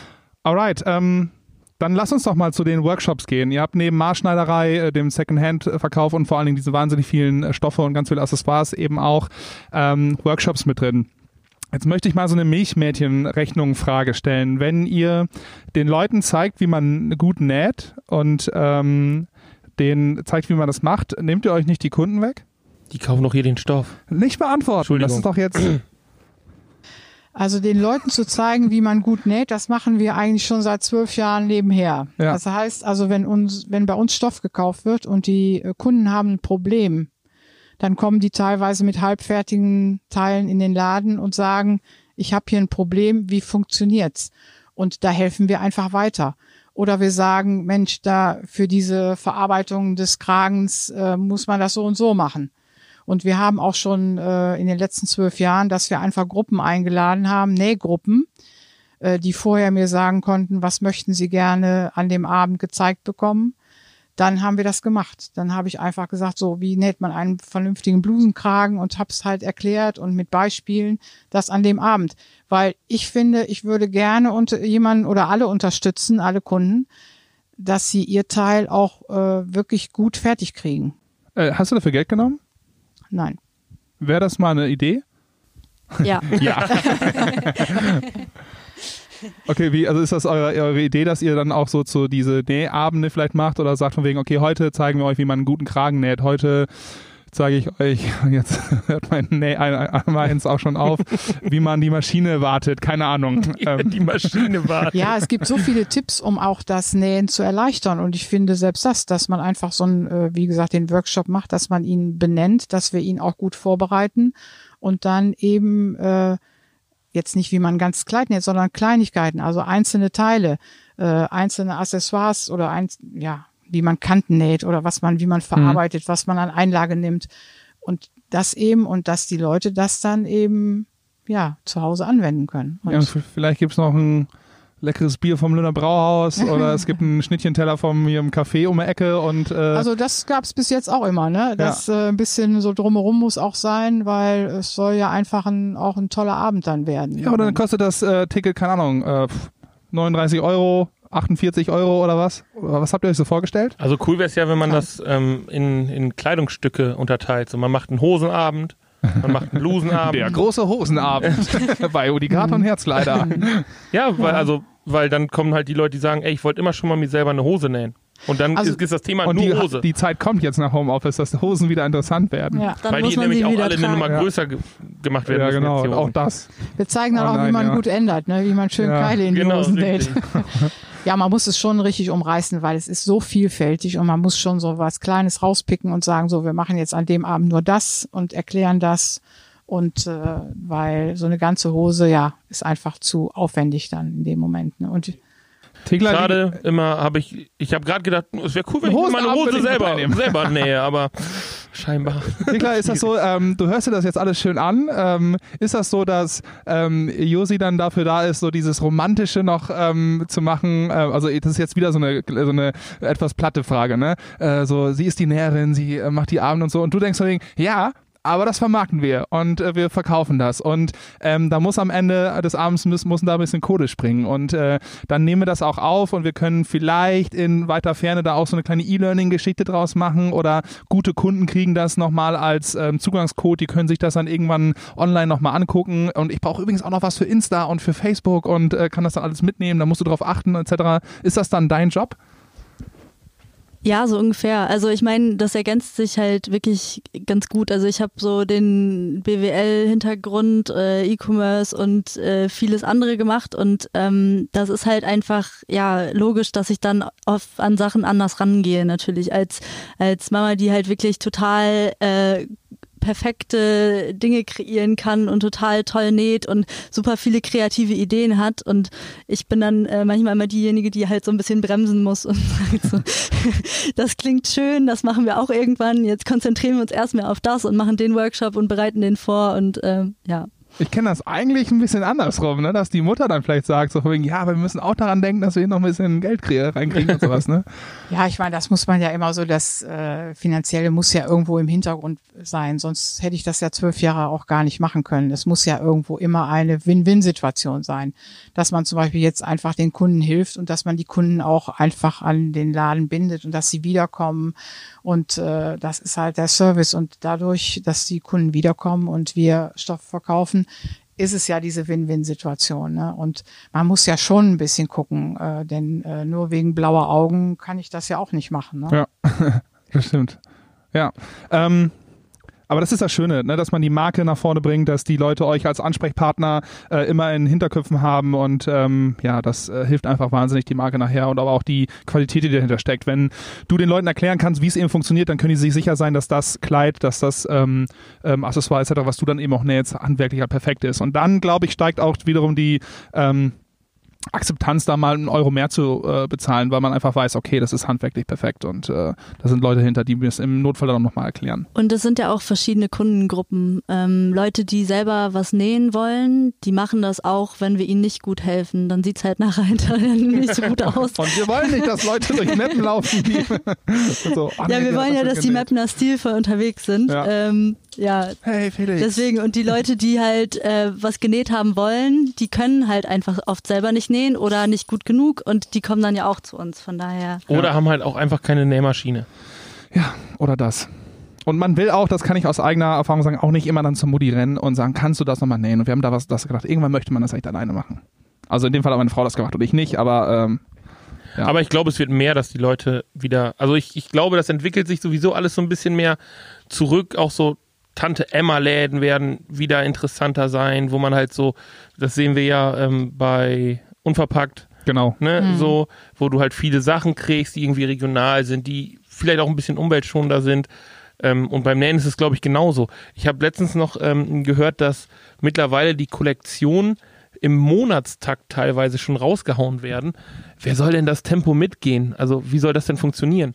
Alright, dann lass uns doch mal zu den Workshops gehen. Ihr habt neben Maßschneiderei, dem Secondhand-Verkauf und vor allen Dingen diese wahnsinnig vielen Stoffe und ganz viele Accessoires eben auch Workshops mit drin. Jetzt möchte ich mal so eine Milchmädchen-Rechnung-Frage stellen. Wenn ihr den Leuten zeigt, wie man gut näht und denen zeigt, wie man das macht, nehmt ihr euch nicht die Kunden weg? Die kaufen doch hier den Stoff. Nicht beantworten, das ist doch jetzt... Also den Leuten zu zeigen, wie man gut näht, das machen wir eigentlich schon seit 12 Jahren nebenher. Ja. Das heißt also, wenn bei uns Stoff gekauft wird und die Kunden haben ein Problem, dann kommen die teilweise mit halbfertigen Teilen in den Laden und sagen, ich habe hier ein Problem, wie funktioniert's? Und da helfen wir einfach weiter. Oder wir sagen, Mensch, da für diese Verarbeitung des Kragens muss man das so und so machen. Und wir haben auch schon in den letzten 12 Jahren, dass wir einfach Gruppen eingeladen haben, Nähgruppen, die vorher mir sagen konnten, was möchten sie gerne an dem Abend gezeigt bekommen. Dann haben wir das gemacht. Dann habe ich einfach gesagt, so wie näht man einen vernünftigen Blusenkragen und habe es halt erklärt und mit Beispielen das an dem Abend. Weil ich finde, ich würde gerne jemanden oder alle unterstützen, alle Kunden, dass sie ihr Teil auch wirklich gut fertig kriegen. Hast du dafür Geld genommen? Nein. Wäre das mal eine Idee? Ja. Ja. Okay, also ist das eure Idee, dass ihr dann auch so diese Nähabende vielleicht macht oder sagt von wegen, okay, heute zeigen wir euch, wie man einen guten Kragen näht, heute zeige ich euch, jetzt hört mein eins auch schon auf, wie man die Maschine wartet, keine Ahnung. Die Maschine wartet. Ja, es gibt so viele Tipps, um auch das Nähen zu erleichtern und ich finde selbst dass man einfach so wie gesagt, den Workshop macht, dass man ihn benennt, dass wir ihn auch gut vorbereiten und dann eben jetzt nicht, wie man ganz Kleid näht, sondern Kleinigkeiten, also einzelne Teile, einzelne Accessoires oder wie man Kanten näht oder wie man verarbeitet, was man an Einlage nimmt und das eben und dass die Leute das dann eben zu Hause anwenden können. Und vielleicht gibt's noch ein leckeres Bier vom Lüner Brauhaus oder es gibt einen Schnittchenteller vom hier im Café um die Ecke und also das gab's bis jetzt auch immer, ne? Das ein bisschen so drumherum muss auch sein, weil es soll ja einfach auch ein toller Abend dann werden. Ja, oder dann kostet das Ticket, keine Ahnung, 39 €, 48 € oder was? Was habt ihr euch so vorgestellt? Also cool wäre es ja, wenn man das in Kleidungsstücke unterteilt. So, man macht einen Hosenabend, man macht einen Blusenabend. Der große Hosenabend bei Udikator und Herzkleider. Ja, weil dann kommen halt die Leute, die sagen, ey, ich wollte immer schon mal mir selber eine Hose nähen. Und dann ist das Thema und nur Hose. Die Zeit kommt jetzt nach Homeoffice, dass Hosen wieder interessant werden. Ja, weil die nämlich auch alle eine Nummer größer gemacht werden. Ja, genau, und auch das. Wir zeigen dann auch, wie man gut ändert, ne? Wie man schön Keile in die Hosen näht. Ja, man muss es schon richtig umreißen, weil es ist so vielfältig und man muss schon so was Kleines rauspicken und sagen, so, wir machen jetzt an dem Abend nur das und erklären das. Und weil so eine ganze Hose, ist einfach zu aufwendig dann in dem Moment. Ne? Und gerade immer ich habe gerade gedacht, es wäre cool, wenn ich meine Hose selber nähe, aber scheinbar. Tegla, ist das so, du hörst dir das jetzt alles schön an, ist das so, dass Josi dann dafür da ist, so dieses Romantische noch zu machen, also das ist jetzt wieder so eine etwas platte Frage, ne? So, sie ist die Näherin, sie macht die Abend und so und du denkst so, ja, aber das vermarkten wir und wir verkaufen das und da muss am Ende des Abends müssen da ein bisschen Kohle springen und dann nehmen wir das auch auf und wir können vielleicht in weiter Ferne da auch so eine kleine E-Learning-Geschichte draus machen oder gute Kunden kriegen das nochmal als Zugangscode, die können sich das dann irgendwann online nochmal angucken und ich brauche übrigens auch noch was für Insta und für Facebook und kann das dann alles mitnehmen, da musst du drauf achten etc. Ist das dann dein Job? Ja, so ungefähr. Also ich meine, das ergänzt sich halt wirklich ganz gut. Also ich habe so den BWL-Hintergrund, E-Commerce und vieles andere gemacht und das ist halt einfach logisch, dass ich dann oft an Sachen anders rangehe natürlich als Mama, die halt wirklich total perfekte Dinge kreieren kann und total toll näht und super viele kreative Ideen hat und ich bin dann manchmal immer diejenige, die halt so ein bisschen bremsen muss und sagt so, das klingt schön, das machen wir auch irgendwann, jetzt konzentrieren wir uns erstmal auf das und machen den Workshop und bereiten den vor und Ich kenne das eigentlich ein bisschen andersrum, ne? Dass die Mutter dann vielleicht sagt, so wegen, ja, aber wir müssen auch daran denken, dass wir hier noch ein bisschen Geld reinkriegen und sowas, ne? Ja, ich meine, das muss man ja immer so, das Finanzielle muss ja irgendwo im Hintergrund sein, sonst hätte ich das ja 12 Jahre auch gar nicht machen können. Es muss ja irgendwo immer eine Win-Win-Situation sein, dass man zum Beispiel jetzt einfach den Kunden hilft und dass man die Kunden auch einfach an den Laden bindet und dass sie wiederkommen und das ist halt der Service und dadurch, dass die Kunden wiederkommen und wir Stoff verkaufen, ist es ja diese Win-Win-Situation. Ne? Und man muss ja schon ein bisschen gucken, denn nur wegen blauer Augen kann ich das ja auch nicht machen. Ne? Ja, das stimmt. Ja, aber das ist das Schöne, ne, dass man die Marke nach vorne bringt, dass die Leute euch als Ansprechpartner immer in den Hinterköpfen haben und ja, das hilft einfach wahnsinnig, die Marke nachher und aber auch die Qualität, die dahinter steckt. Wenn du den Leuten erklären kannst, wie es eben funktioniert, dann können die sich sicher sein, dass das Kleid, dass das Accessoire etc., was du dann eben auch nähst, handwerklich halt perfekt ist. Und dann, glaube ich, steigt auch wiederum die Akzeptanz, da mal einen Euro mehr zu bezahlen, weil man einfach weiß, okay, das ist handwerklich perfekt und da sind Leute hinter, die mir es im Notfall dann nochmal erklären. Und es sind ja auch verschiedene Kundengruppen. Leute, die selber was nähen wollen, die machen das auch, wenn wir ihnen nicht gut helfen. Dann sieht es halt nachher hinterher nicht so gut aus. Und wir wollen nicht, dass Leute durch Mappen laufen. Die so, ja, wir wollen ja, dass die Mapner stilvoll unterwegs sind. Ja. Ja, hey Felix. Deswegen, und die Leute, die halt was genäht haben wollen, die können halt einfach oft selber nicht nähen oder nicht gut genug und die kommen dann ja auch zu uns, von daher. Oder haben halt auch einfach keine Nähmaschine. Ja, oder das. Und man will auch, das kann ich aus eigener Erfahrung sagen, auch nicht immer dann zur Mutti rennen und sagen, kannst du das nochmal nähen? Und wir haben da das gedacht, irgendwann möchte man das echt alleine machen. Also in dem Fall hat meine Frau das gemacht und ich nicht, aber ja. Aber ich glaube, es wird mehr, dass die Leute wieder, also ich glaube, das entwickelt sich sowieso alles so ein bisschen mehr zurück, auch so Tante-Emma-Läden werden wieder interessanter sein, wo man halt so, das sehen wir ja bei Unverpackt, genau, ne, so, wo du halt viele Sachen kriegst, die irgendwie regional sind, die vielleicht auch ein bisschen umweltschonender sind. Und beim Nähen ist es, glaube ich, genauso. Ich habe letztens noch gehört, dass mittlerweile die Kollektionen im Monatstakt teilweise schon rausgehauen werden. Wer soll denn das Tempo mitgehen? Also wie soll das denn funktionieren?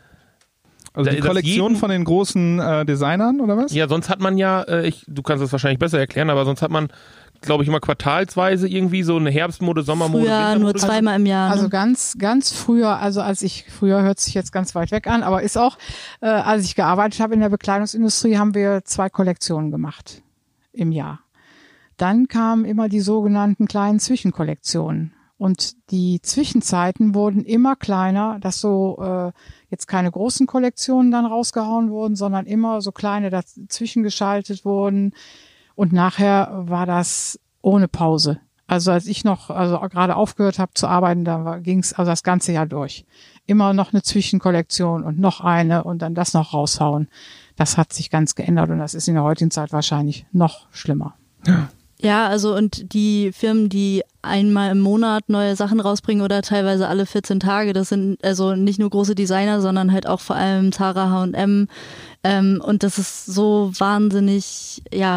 Also die Kollektion von den großen Designern, oder was? Ja, sonst hat man ja, du kannst das wahrscheinlich besser erklären, aber sonst hat man, glaube ich, immer quartalsweise irgendwie so eine Herbstmode, Sommermode, Früher Wintermode. nur zweimal im Jahr. Ne? Also ganz früher, früher hört sich jetzt ganz weit weg an, aber ist auch, als ich gearbeitet habe in der Bekleidungsindustrie, haben wir 2 Kollektionen gemacht im Jahr. Dann kamen immer die sogenannten kleinen Zwischenkollektionen. Und die Zwischenzeiten wurden immer kleiner, dass so jetzt keine großen Kollektionen dann rausgehauen wurden, sondern immer so kleine dazwischen geschaltet wurden. Und nachher war das ohne Pause. Also als ich noch gerade aufgehört habe zu arbeiten, da ging es also das ganze Jahr durch. Immer noch eine Zwischenkollektion und noch eine und dann das noch raushauen. Das hat sich ganz geändert und das ist in der heutigen Zeit wahrscheinlich noch schlimmer. Ja, also und die Firmen, die einmal im Monat neue Sachen rausbringen oder teilweise alle 14 Tage, das sind also nicht nur große Designer, sondern halt auch vor allem Zara, H&M. Und das ist so wahnsinnig,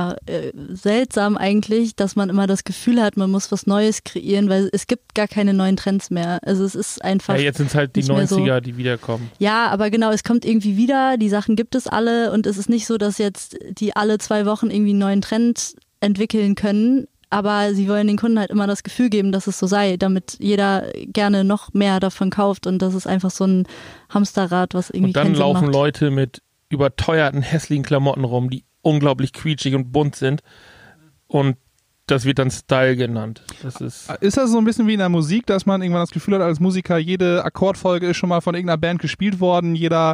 seltsam eigentlich, dass man immer das Gefühl hat, man muss was Neues kreieren, weil es gibt gar keine neuen Trends mehr. Also es ist einfach. Ja, jetzt sind es halt die 90er, die wiederkommen. Ja, aber genau, es kommt irgendwie wieder, die Sachen gibt es alle und es ist nicht so, dass jetzt die alle 2 Wochen irgendwie einen neuen Trend entwickeln können, aber sie wollen den Kunden halt immer das Gefühl geben, dass es so sei, damit jeder gerne noch mehr davon kauft und das ist einfach so ein Hamsterrad, was irgendwie keinen Sinn macht. Und dann laufen Leute mit überteuerten, hässlichen Klamotten rum, die unglaublich quietschig und bunt sind und das wird dann Style genannt. Ist das so ein bisschen wie in der Musik, dass man irgendwann das Gefühl hat, als Musiker, jede Akkordfolge ist schon mal von irgendeiner Band gespielt worden, jeder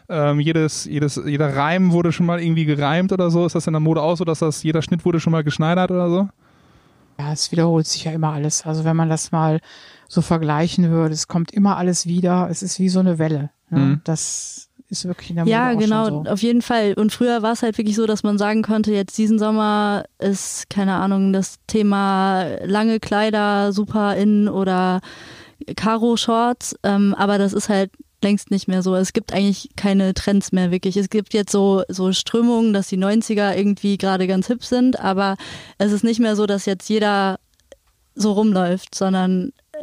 Reim wurde schon mal irgendwie gereimt oder so? Ist das in der Mode auch so, dass jeder Schnitt wurde schon mal geschneidert oder so? Ja, es wiederholt sich ja immer alles. Also wenn man das mal so vergleichen würde, es kommt immer alles wieder, es ist wie so eine Welle. Ne? Das ist wirklich in der Mode auch genau, schon so. Auf jeden Fall. Und früher war es halt wirklich so, dass man sagen konnte, jetzt diesen Sommer ist, keine Ahnung, das Thema lange Kleider super in oder Karo-Shorts, aber das ist halt längst nicht mehr so. Es gibt eigentlich keine Trends mehr wirklich. Es gibt jetzt so Strömungen, dass die 90er irgendwie gerade ganz hip sind, aber es ist nicht mehr so, dass jetzt jeder so rumläuft, sondern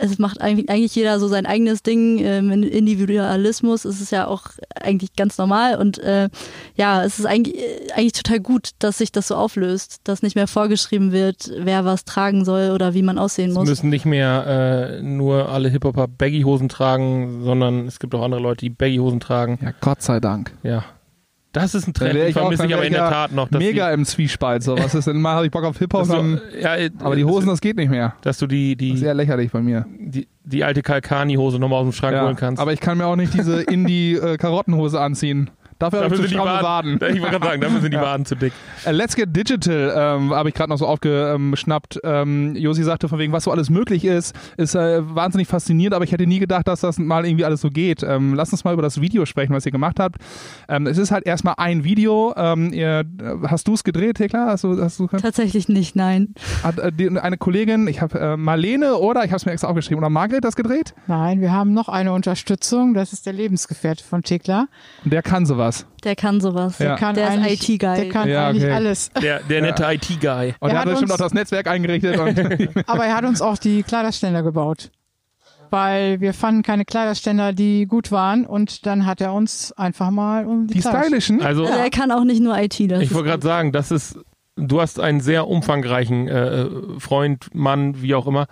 es macht eigentlich jeder so sein eigenes Ding. Individualismus ist es ja auch eigentlich ganz normal und es ist eigentlich total gut, dass sich das so auflöst, dass nicht mehr vorgeschrieben wird, wer was tragen soll oder wie man aussehen muss. Es müssen nicht mehr nur alle Hip-Hopper Baggy-Hosen tragen, sondern es gibt auch andere Leute, die Baggy-Hosen tragen. Ja, Gott sei Dank. Ja. Das ist ein Trend, den vermisse ich aber in der Tat noch. Mega im Zwiespalt. So, was ist denn? Mal habe ich Bock auf Hip-Hop, aber die Hosen, das geht nicht mehr. Dass du die das ist sehr lächerlich bei mir. Die alte Kalkani-Hose nochmal aus dem Schrank holen kannst. Aber ich kann mir auch nicht diese Indie-Karottenhose anziehen. Dafür habe ich zu stramme Waden. Ich wollte gerade sagen, dafür sind die Waden zu dick. Let's Get Digital habe ich gerade noch so aufgeschnappt. Josi sagte von wegen, was so alles möglich ist wahnsinnig faszinierend, aber ich hätte nie gedacht, dass das mal irgendwie alles so geht. Lass uns mal über das Video sprechen, was ihr gemacht habt. Es ist halt erstmal ein Video. Hast du es gedreht, Thekla? Hast du Tatsächlich nicht, nein. Hat eine Kollegin, ich habe Marlene ich habe es mir extra aufgeschrieben, oder Margret das gedreht? Nein, wir haben noch eine Unterstützung, das ist der Lebensgefährte von Thekla. Und der kann sowas. Der kann sowas. Ja. Der ist IT-Guy. Der kann eigentlich alles. Der nette IT-Guy. Und der hat bestimmt auch das Netzwerk eingerichtet. Aber er hat uns auch die Kleiderständer gebaut. Weil wir fanden keine Kleiderständer, die gut waren. Und dann hat er uns einfach mal um die stylischen? Also er kann auch nicht nur IT. Ich wollte gerade sagen, du hast einen sehr umfangreichen Freund, Mann, wie auch immer.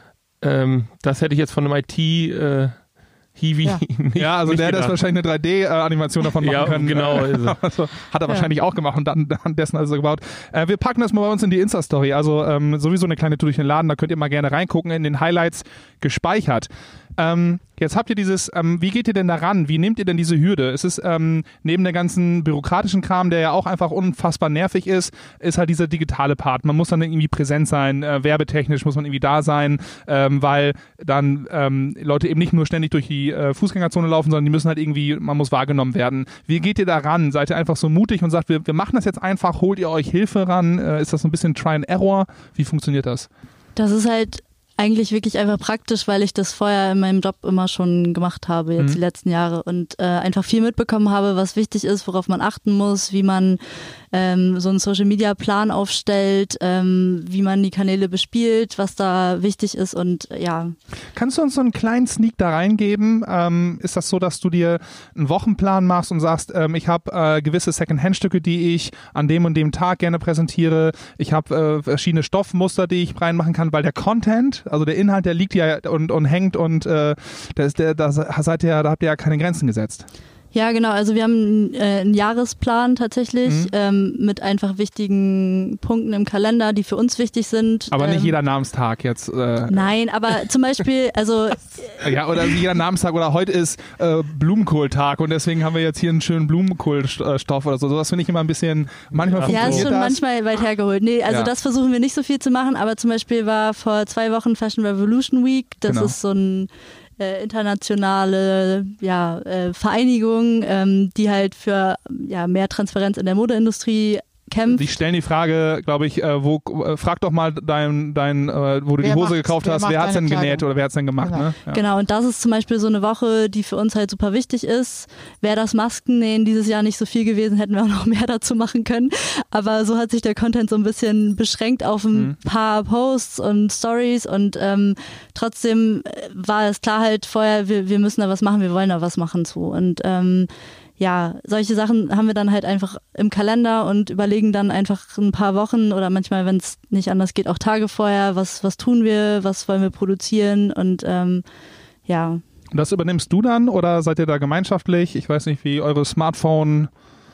Das hätte ich jetzt von einem IT... Hiwi. Ja, also der hätte das wahrscheinlich eine 3D-Animation davon machen können. Genau. Also, hat er wahrscheinlich auch gemacht und dann dessen also gebaut. Wir packen das mal bei uns in die Insta-Story. Also sowieso eine kleine Tour durch den Laden, da könnt ihr mal gerne reingucken, in den Highlights gespeichert. Jetzt habt ihr dieses, wie geht ihr denn daran? Wie nehmt ihr denn diese Hürde? Es ist neben der ganzen bürokratischen Kram, der ja auch einfach unfassbar nervig ist halt dieser digitale Part. Man muss dann irgendwie präsent sein, werbetechnisch muss man irgendwie da sein, weil dann Leute eben nicht nur ständig durch die Fußgängerzone laufen, sondern die müssen halt irgendwie, man muss wahrgenommen werden. Wie geht ihr daran? Seid ihr einfach so mutig und sagt, wir machen das jetzt einfach, holt ihr euch Hilfe ran? Ist das so ein bisschen Try and Error? Wie funktioniert das? Das ist halt eigentlich wirklich einfach praktisch, weil ich das vorher in meinem Job immer schon gemacht habe, jetzt die letzten Jahre und einfach viel mitbekommen habe, was wichtig ist, worauf man achten muss, wie man so einen Social-Media-Plan aufstellt, wie man die Kanäle bespielt, was da wichtig ist und ja. Kannst du uns so einen kleinen Sneak da reingeben? Ist das so, dass du dir einen Wochenplan machst und sagst, ich habe gewisse Second-Hand-Stücke, die ich an dem und dem Tag gerne präsentiere, ich habe verschiedene Stoffmuster, die ich reinmachen kann, weil der Content, also der Inhalt, der liegt ja und hängt und da habt ihr ja keine Grenzen gesetzt. Ja, genau. Also wir haben einen Jahresplan tatsächlich mit einfach wichtigen Punkten im Kalender, die für uns wichtig sind. Aber nicht jeder Namenstag jetzt. Nein, aber zum Beispiel, also... ja, oder jeder Namenstag oder heute ist Blumenkohltag und deswegen haben wir jetzt hier einen schönen Blumenkohlstoff oder so. Sowas finde ich immer ein bisschen, manchmal funktioniert das. Ja, ist schon manchmal weit hergeholt. Nee, also das versuchen wir nicht so viel zu machen, aber zum Beispiel war vor 2 Wochen Fashion Revolution Week. Das ist so ein... internationale Vereinigung, die halt für mehr Transparenz in der Modeindustrie kämpft. Die stellen die Frage, glaube ich, frag doch mal wo du die Hose gekauft hast, wer hat es denn genäht oder wer hat es denn gemacht? Genau. Ne? Ja. Genau, und das ist zum Beispiel so eine Woche, die für uns halt super wichtig ist. Wäre das Maskennähen dieses Jahr nicht so viel gewesen, hätten wir auch noch mehr dazu machen können. Aber so hat sich der Content so ein bisschen beschränkt auf ein paar Posts und Stories und trotzdem war es klar halt vorher, wir müssen da was machen, wir wollen da was machen zu. Und solche Sachen haben wir dann halt einfach im Kalender und überlegen dann einfach ein paar Wochen oder manchmal, wenn es nicht anders geht, auch Tage vorher, was tun wir, was wollen wir produzieren und Und das übernimmst du dann oder seid ihr da gemeinschaftlich? Ich weiß nicht, wie eure Smartphone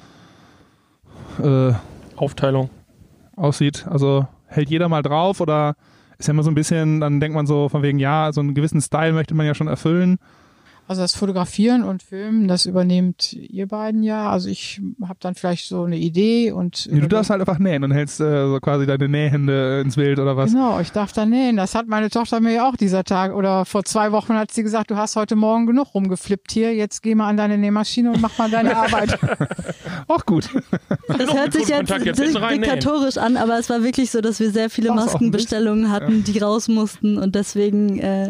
Aufteilung aussieht. Also hält jeder mal drauf oder ist ja immer so ein bisschen, dann denkt man so von wegen, ja, so einen gewissen Style möchte man ja schon erfüllen. Also das Fotografieren und Filmen, das übernehmt ihr beiden ja. Also ich habe dann vielleicht so eine Idee und... Du darfst halt einfach nähen und hältst so quasi deine Nähhände ins Bild oder was? Genau, ich darf da nähen. Das hat meine Tochter mir ja auch dieser Tag oder vor 2 Wochen hat sie gesagt, du hast heute Morgen genug rumgeflippt hier, jetzt geh mal an deine Nähmaschine und mach mal deine Arbeit. Auch gut. Das hört sich jetzt diktatorisch an, aber es war wirklich so, dass wir sehr viele Maskenbestellungen hatten, die raus mussten und deswegen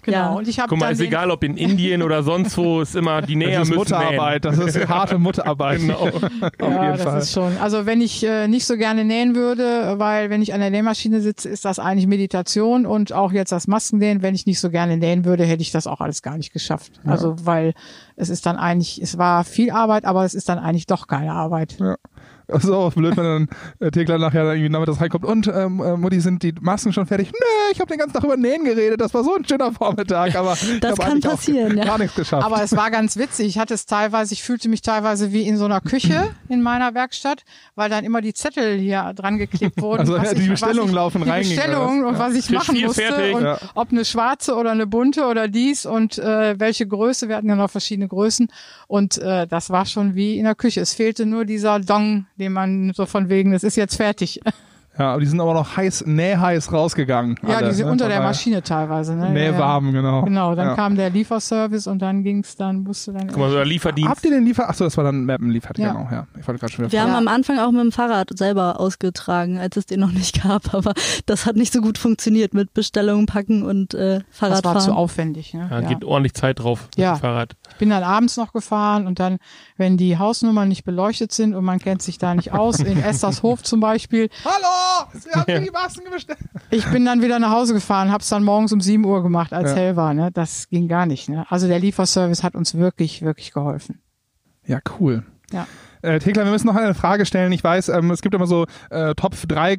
Genau. Ja. Und ich habe Guck mal, ist egal, ob in Indien oder sonst wo, ist immer die Näher Das ist müssen Mutterarbeit, das ist harte Mutterarbeit. Genau. Auf Ja, jeden das Fall. ist schon. Also wenn ich nicht so gerne nähen würde, weil wenn ich an der Nähmaschine sitze, ist das eigentlich Meditation und auch jetzt das Maskennähen, wenn ich nicht so gerne nähen würde, hätte ich das auch alles gar nicht geschafft. Ja. Also weil es ist dann eigentlich, es war viel Arbeit, aber es ist dann eigentlich doch keine Arbeit. Ja. Das ist auch blöd, wenn dann Thekla nachher irgendwie nachmittags reinkommt und Mutti, sind die Masken schon fertig? Nö, ich habe den ganzen Tag über Nähen geredet, das war so ein schöner Vormittag, aber Das ich habe kann eigentlich passieren, auch ja. gar nichts geschafft. Aber es war ganz witzig. Ich fühlte mich teilweise wie in so einer Küche in meiner Werkstatt, weil dann immer die Zettel hier dran geklebt wurden. Also die Bestellungen laufen rein. Die Bestellungen und was ich Tisch machen 4 musste fertig. und Ja. ob eine schwarze oder eine bunte oder dies und welche Größe. Wir hatten ja noch verschiedene Größen und das war schon wie in der Küche. Es fehlte nur dieser Dong, den man so von wegen, es ist jetzt fertig. Ja, aber die sind aber noch nähheiß rausgegangen. Ja, alle, die sind ne? unter Von der daher Maschine teilweise. Ne? Nähwarm, genau. Genau, dann Ja. kam der Lieferservice und dann musste dann. Guck mal, so der Lieferdienst. Habt ihr den Achso, das war dann Mappen liefert, Ja. genau. Ja. Ich wollte gerade schon wieder Wir haben Ja. am Anfang auch mit dem Fahrrad selber ausgetragen, als es den noch nicht gab, aber das hat nicht so gut funktioniert mit Bestellungen packen und Das Fahrradfahren. war zu aufwendig. Ne? Ja, geht ordentlich Zeit drauf mit Ja. dem Fahrrad. Ich bin dann abends noch gefahren und dann, wenn die Hausnummern nicht beleuchtet sind und man kennt sich da nicht aus, in Esthers Hof zum Beispiel, Hallo! Sie haben die Masken bestellt. ich bin dann wieder nach Hause gefahren, hab's dann morgens um 7 Uhr gemacht, als Ja. hell war. Ne? Das ging gar nicht. Ne? Also der Lieferservice hat uns wirklich, wirklich geholfen. Ja, cool. Ja. Thekla, wir müssen noch eine Frage stellen. Ich weiß, es gibt immer so Top 3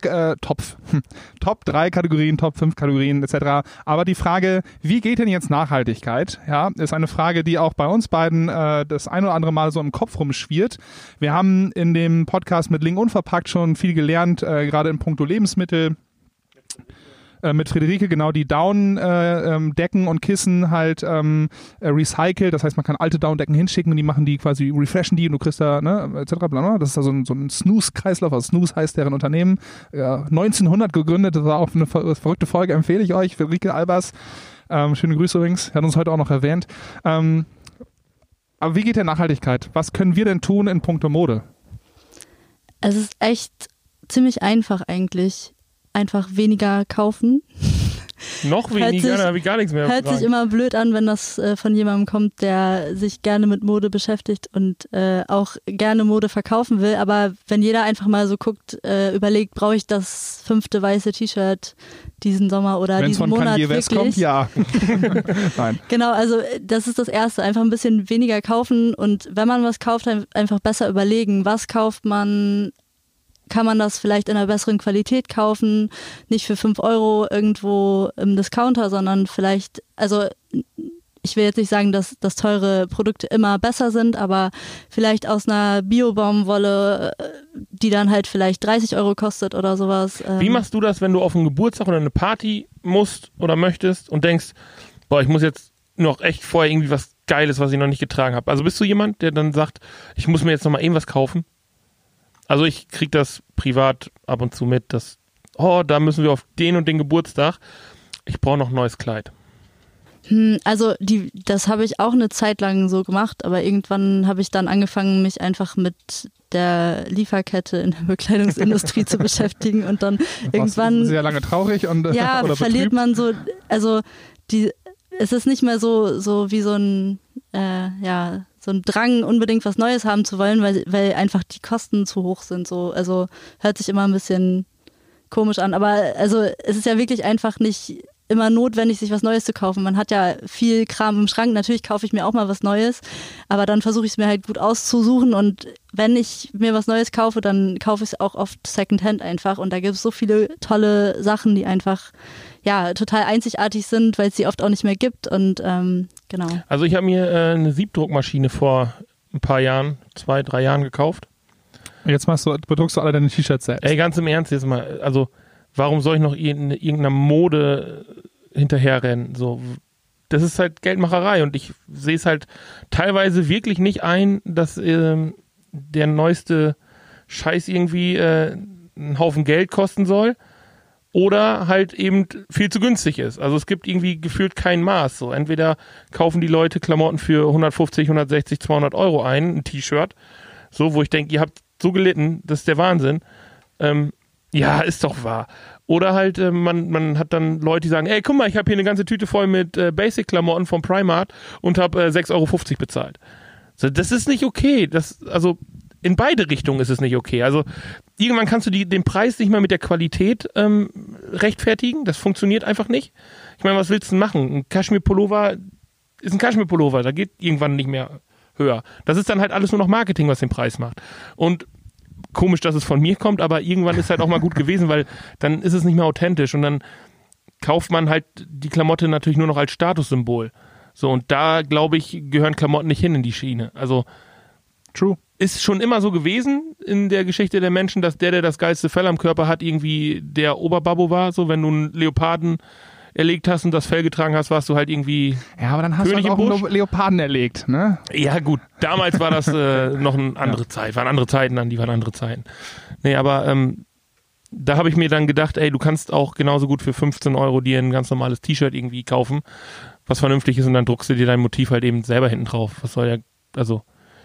Kategorien, Top 5 Kategorien etc. Aber die Frage, wie geht denn jetzt Nachhaltigkeit? Ja, ist eine Frage, die auch bei uns beiden das ein oder andere Mal so im Kopf rumschwirrt. Wir haben in dem Podcast mit Link Unverpackt schon viel gelernt, gerade in puncto Lebensmittel. Mit Friederike genau die Down-Decken und Kissen halt recycelt. Das heißt, man kann alte Down-Decken hinschicken und die machen die quasi, refreshen die und du kriegst da, ne, etc. Bla. Das ist also so ein Snooze-Kreislauf. Also Snooze heißt deren Unternehmen. 1900 gegründet. Das war auch eine verrückte Folge, empfehle ich euch. Friederike Albers. Schöne Grüße übrigens. Hat uns heute auch noch erwähnt. Aber wie geht der Nachhaltigkeit? Was können wir denn tun in puncto Mode? Es ist echt ziemlich einfach eigentlich. Einfach weniger kaufen. Noch weniger, da habe ich gar nichts mehr. Hört sich immer blöd an, wenn das von jemandem kommt, der sich gerne mit Mode beschäftigt und auch gerne Mode verkaufen will. Aber wenn jeder einfach mal so guckt, überlegt, brauche ich das 5. weiße T-Shirt diesen Sommer oder Wenn's diesen von Monat Kanye West wirklich? kommt, ja. Nein. Genau, also das ist das Erste. Einfach ein bisschen weniger kaufen und wenn man was kauft, einfach besser überlegen, was kauft man. Kann man das vielleicht in einer besseren Qualität kaufen, nicht für 5 € irgendwo im Discounter, sondern vielleicht, also ich will jetzt nicht sagen, dass teure Produkte immer besser sind, aber vielleicht aus einer Bio-Baumwolle, die dann halt vielleicht 30 € kostet oder sowas. Wie machst du das, wenn du auf einen Geburtstag oder eine Party musst oder möchtest und denkst, boah, ich muss jetzt noch echt vorher irgendwie was Geiles, was ich noch nicht getragen habe. Also bist du jemand, der dann sagt, ich muss mir jetzt noch mal irgendwas kaufen? Also ich kriege das privat ab und zu mit, dass, da müssen wir auf den und den Geburtstag. Ich brauche noch ein neues Kleid. Also das habe ich auch eine Zeit lang so gemacht, aber irgendwann habe ich dann angefangen, mich einfach mit der Lieferkette in der Bekleidungsindustrie zu beschäftigen und dann irgendwann sehr lange traurig und ja, oder verliert betrübt. man so, also es ist nicht mehr so wie so ein so ein Drang, unbedingt was Neues haben zu wollen, weil einfach die Kosten zu hoch sind. So, also hört sich immer ein bisschen komisch an, aber also es ist ja wirklich einfach nicht immer notwendig, sich was Neues zu kaufen. Man hat ja viel Kram im Schrank. Natürlich kaufe ich mir auch mal was Neues, aber dann versuche ich es mir halt gut auszusuchen und wenn ich mir was Neues kaufe, dann kaufe ich es auch oft Secondhand einfach und da gibt es so viele tolle Sachen, die einfach ja total einzigartig sind, weil es sie oft auch nicht mehr gibt und genau. Also ich habe mir eine Siebdruckmaschine vor ein paar Jahren, 2, 3 Jahren gekauft. Jetzt bedruckst du alle deine T-Shirts selbst. Ey, ganz im Ernst jetzt mal, also warum soll ich noch irgendeiner Mode hinterherrennen? So, das ist halt Geldmacherei und ich sehe es halt teilweise wirklich nicht ein, dass der neueste Scheiß irgendwie einen Haufen Geld kosten soll oder halt eben viel zu günstig ist. Also es gibt irgendwie gefühlt kein Maß. So, entweder kaufen die Leute Klamotten für 150, 160, 200 € ein T-Shirt, so, wo ich denke, ihr habt so gelitten, das ist der Wahnsinn. Ja, ist doch wahr. Oder halt, man hat dann Leute, die sagen, ey, guck mal, ich habe hier eine ganze Tüte voll mit Basic-Klamotten vom Primark und habe 6,50 € bezahlt. So, das ist nicht okay. Also in beide Richtungen ist es nicht okay. Also irgendwann kannst du den Preis nicht mehr mit der Qualität rechtfertigen. Das funktioniert einfach nicht. Ich meine, was willst du denn machen? Ein Kaschmir-Pullover ist ein Kaschmir-Pullover. Da geht irgendwann nicht mehr höher. Das ist dann halt alles nur noch Marketing, was den Preis macht. Und komisch, dass es von mir kommt, aber irgendwann ist halt auch mal gut gewesen, weil dann ist es nicht mehr authentisch und dann kauft man halt die Klamotte natürlich nur noch als Statussymbol. So, und da, glaube ich, gehören Klamotten nicht hin in die Schiene. Also, True. Ist schon immer so gewesen in der Geschichte der Menschen, dass der das geilste Fell am Körper hat, irgendwie der Oberbabbo war. So, wenn du einen Leoparden erlegt hast und das Fell getragen hast, warst du halt irgendwie Ja, aber dann hast König du auch im einen Busch. Leoparden erlegt, ne? Ja gut, damals war das noch eine andere Zeit, waren andere Zeiten dann, die waren andere Zeiten. Nee, aber da habe ich mir dann gedacht, ey, du kannst auch genauso gut für 15 € dir ein ganz normales T-Shirt irgendwie kaufen, was vernünftig ist und dann druckst du dir dein Motiv halt eben selber hinten drauf. Was soll ja, also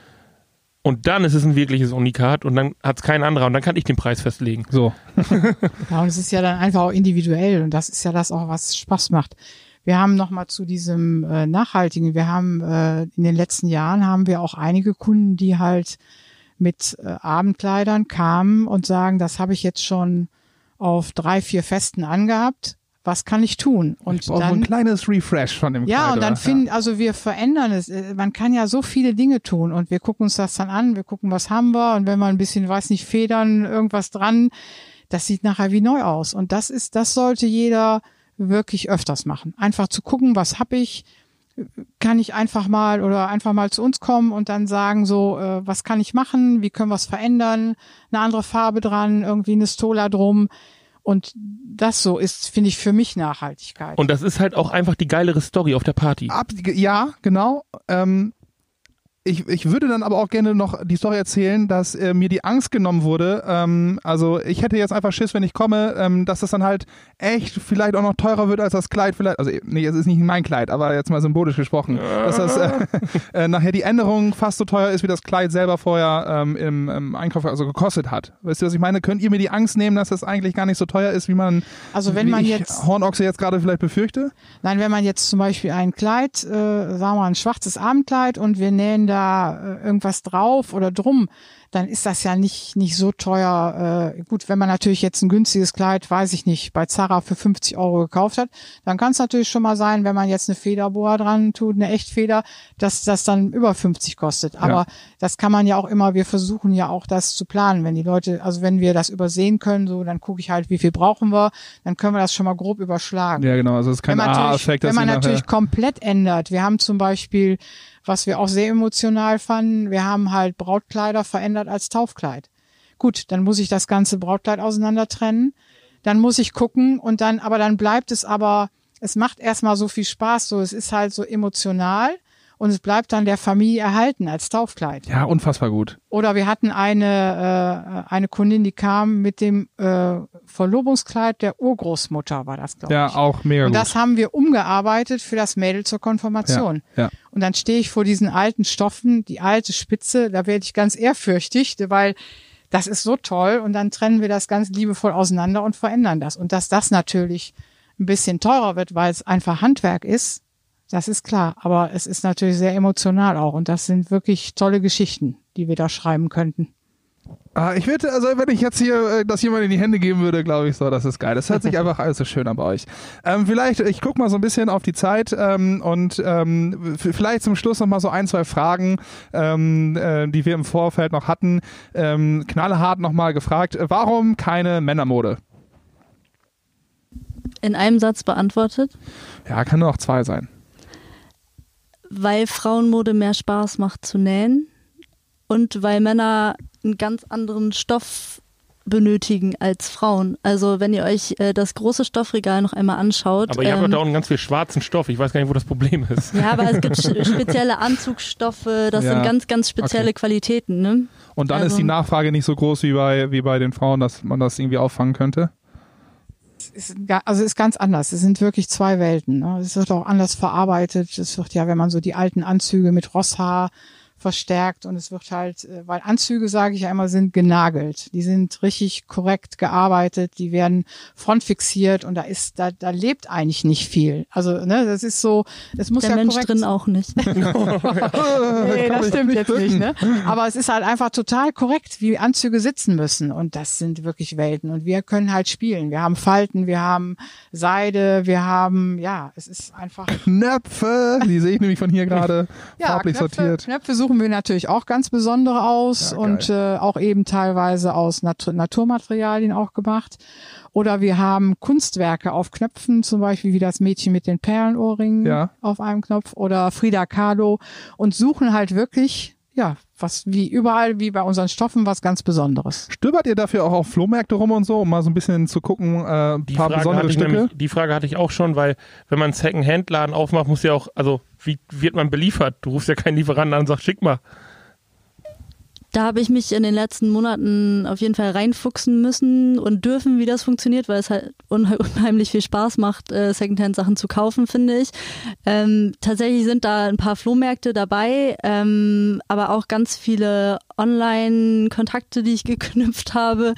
und dann ist es ein wirkliches Unikat und dann hat es kein anderer und dann kann ich den Preis festlegen. So. Ja, und es ist ja dann einfach auch individuell und das ist ja das auch, was Spaß macht. Wir haben nochmal zu diesem Nachhaltigen, wir haben in den letzten Jahren haben wir auch einige Kunden, die halt mit Abendkleidern kamen und sagen, das habe ich jetzt schon auf 3, 4 Festen angehabt. Was kann ich tun? Und Ich brauche dann so ein kleines Refresh von dem ja, Kleid, und dann oder? also wir verändern es. Man kann ja so viele Dinge tun und wir gucken uns das dann an, wir gucken, was haben wir und wenn wir ein bisschen, weiß nicht, Federn, irgendwas dran, das sieht nachher wie neu aus. Und das sollte jeder wirklich öfters machen. Einfach zu gucken, was habe ich, kann ich einfach mal zu uns kommen und dann sagen so, was kann ich machen, wie können wir es verändern, eine andere Farbe dran, irgendwie eine Stola drum. Und das so ist, finde ich, für mich Nachhaltigkeit. Und das ist halt auch einfach die geilere Story auf der Party. Ja, genau. Ich würde dann aber auch gerne noch die Story erzählen, dass mir die Angst genommen wurde. Also ich hätte jetzt einfach Schiss, wenn ich komme, dass das dann halt echt vielleicht auch noch teurer wird als das Kleid. Vielleicht, also nee, es ist nicht mein Kleid, aber jetzt mal symbolisch gesprochen, dass das nachher die Änderung fast so teuer ist, wie das Kleid selber vorher im Einkauf also gekostet hat. Weißt du, was ich meine? Könnt ihr mir die Angst nehmen, dass das eigentlich gar nicht so teuer ist, wie man, also wenn man jetzt Hornochse jetzt gerade vielleicht befürchte? Nein, wenn man jetzt zum Beispiel ein Kleid, sagen wir mal ein schwarzes Abendkleid und wir nähen da irgendwas drauf oder drum, dann ist das ja nicht so teuer. Gut, wenn man natürlich jetzt ein günstiges Kleid, weiß ich nicht, bei Zara für 50 € gekauft hat, dann kann es natürlich schon mal sein, wenn man jetzt eine Federboa dran tut, eine Echtfeder, dass das dann über 50 kostet. Aber das kann man ja auch immer, wir versuchen ja auch das zu planen. Wenn die Leute, also wenn wir das übersehen können, so, dann gucke ich halt, wie viel brauchen wir, dann können wir das schon mal grob überschlagen. Ja, genau, also es ist kein A-Effekt. Wenn man natürlich komplett ändert. Wir haben zum Beispiel, was wir auch sehr emotional fanden, wir haben halt Brautkleider verändert als Taufkleid. Gut, dann muss ich das ganze Brautkleid auseinander trennen. Dann muss ich gucken und dann bleibt es es macht erstmal so viel Spaß, so, es ist halt so emotional und es bleibt dann der Familie erhalten als Taufkleid. Ja, unfassbar gut. Oder wir hatten eine Kundin, die kam mit dem Verlobungskleid der Urgroßmutter, war das, glaube ich. Ja, auch mega gut. Und gut. das haben wir umgearbeitet für das Mädel zur Konfirmation. Ja. Und dann stehe ich vor diesen alten Stoffen, die alte Spitze, da werde ich ganz ehrfürchtig, weil das ist so toll. Und dann trennen wir das ganz liebevoll auseinander und verändern das. Und dass das natürlich ein bisschen teurer wird, weil es einfach Handwerk ist, das ist klar. Aber es ist natürlich sehr emotional auch. Und das sind wirklich tolle Geschichten, die wir da schreiben könnten. Ich würde, also wenn ich jetzt hier das jemand in die Hände geben würde, glaube ich so, das ist geil. Das hört sich einfach alles so schön an bei euch. Vielleicht, ich gucke mal so ein bisschen auf die Zeit und vielleicht zum Schluss noch mal so 1, 2 Fragen, die wir im Vorfeld noch hatten. Knallhart noch mal gefragt, warum keine Männermode? In einem Satz beantwortet? Ja, kann nur noch 2 sein. Weil Frauenmode mehr Spaß macht zu nähen und weil Männer einen ganz anderen Stoff benötigen als Frauen. Also wenn ihr euch das große Stoffregal noch einmal anschaut. Aber ihr habt doch da auch einen ganz viel schwarzen Stoff. Ich weiß gar nicht, wo das Problem ist. Ja, aber es gibt spezielle Anzugsstoffe. Das sind ganz, ganz spezielle Qualitäten. Ne? Und dann ist die Nachfrage nicht so groß wie bei den Frauen, dass man das irgendwie auffangen könnte? Ist ganz anders. Es sind wirklich 2 Welten. Ne? Es wird auch anders verarbeitet. Es wird ja, wenn man so die alten Anzüge mit Rosshaar verstärkt und es wird halt, weil Anzüge, sage ich ja immer, sind genagelt. Die sind richtig korrekt gearbeitet, die werden frontfixiert und da lebt eigentlich nicht viel. Also, ne, das ist so, es muss der ja Mensch korrekt drin auch nicht. Nee, das stimmt jetzt nicht, ne? Aber es ist halt einfach total korrekt, wie Anzüge sitzen müssen und das sind wirklich Welten und wir können halt spielen. Wir haben Falten, wir haben Seide, wir haben, ja, es ist einfach Knöpfe, die sehe ich nämlich von hier gerade farblich sortiert. Knöpfe suchen wir natürlich auch ganz besondere aus Ja, und auch eben teilweise aus Naturmaterialien auch gemacht. Oder wir haben Kunstwerke auf Knöpfen, zum Beispiel wie das Mädchen mit den Perlenohrringen auf einem Knopf oder Frida Kahlo und suchen halt wirklich, ja, was wie überall, wie bei unseren Stoffen, was ganz Besonderes. Stöbert ihr dafür auch auf Flohmärkte rum und so, um mal so ein bisschen zu gucken, ein paar besondere Stücke? Die Frage hatte ich auch schon, weil wenn man einen Second-Hand-Laden aufmacht, muss ja auch, also wie wird man beliefert? Du rufst ja keinen Lieferanten an und sagst, schick mal. Da habe ich mich in den letzten Monaten auf jeden Fall reinfuchsen müssen und dürfen, wie das funktioniert, weil es halt unheimlich viel Spaß macht, Secondhand-Sachen zu kaufen, finde ich. Tatsächlich sind da ein paar Flohmärkte dabei, aber auch ganz viele Online-Kontakte, die ich geknüpft habe,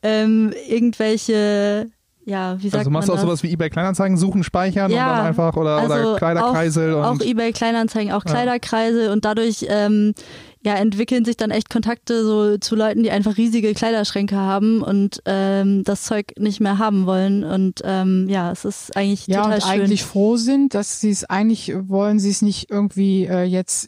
irgendwelche... Ja, wie sagt also machst man du auch sowas wie eBay Kleinanzeigen suchen, speichern und dann einfach oder Kleiderkreisel auch eBay Kleinanzeigen, auch Kleiderkreisel und dadurch entwickeln sich dann echt Kontakte so zu Leuten, die einfach riesige Kleiderschränke haben und das Zeug nicht mehr haben wollen und es ist eigentlich total schön. Eigentlich froh sind, dass sie es wollen sie es nicht irgendwie jetzt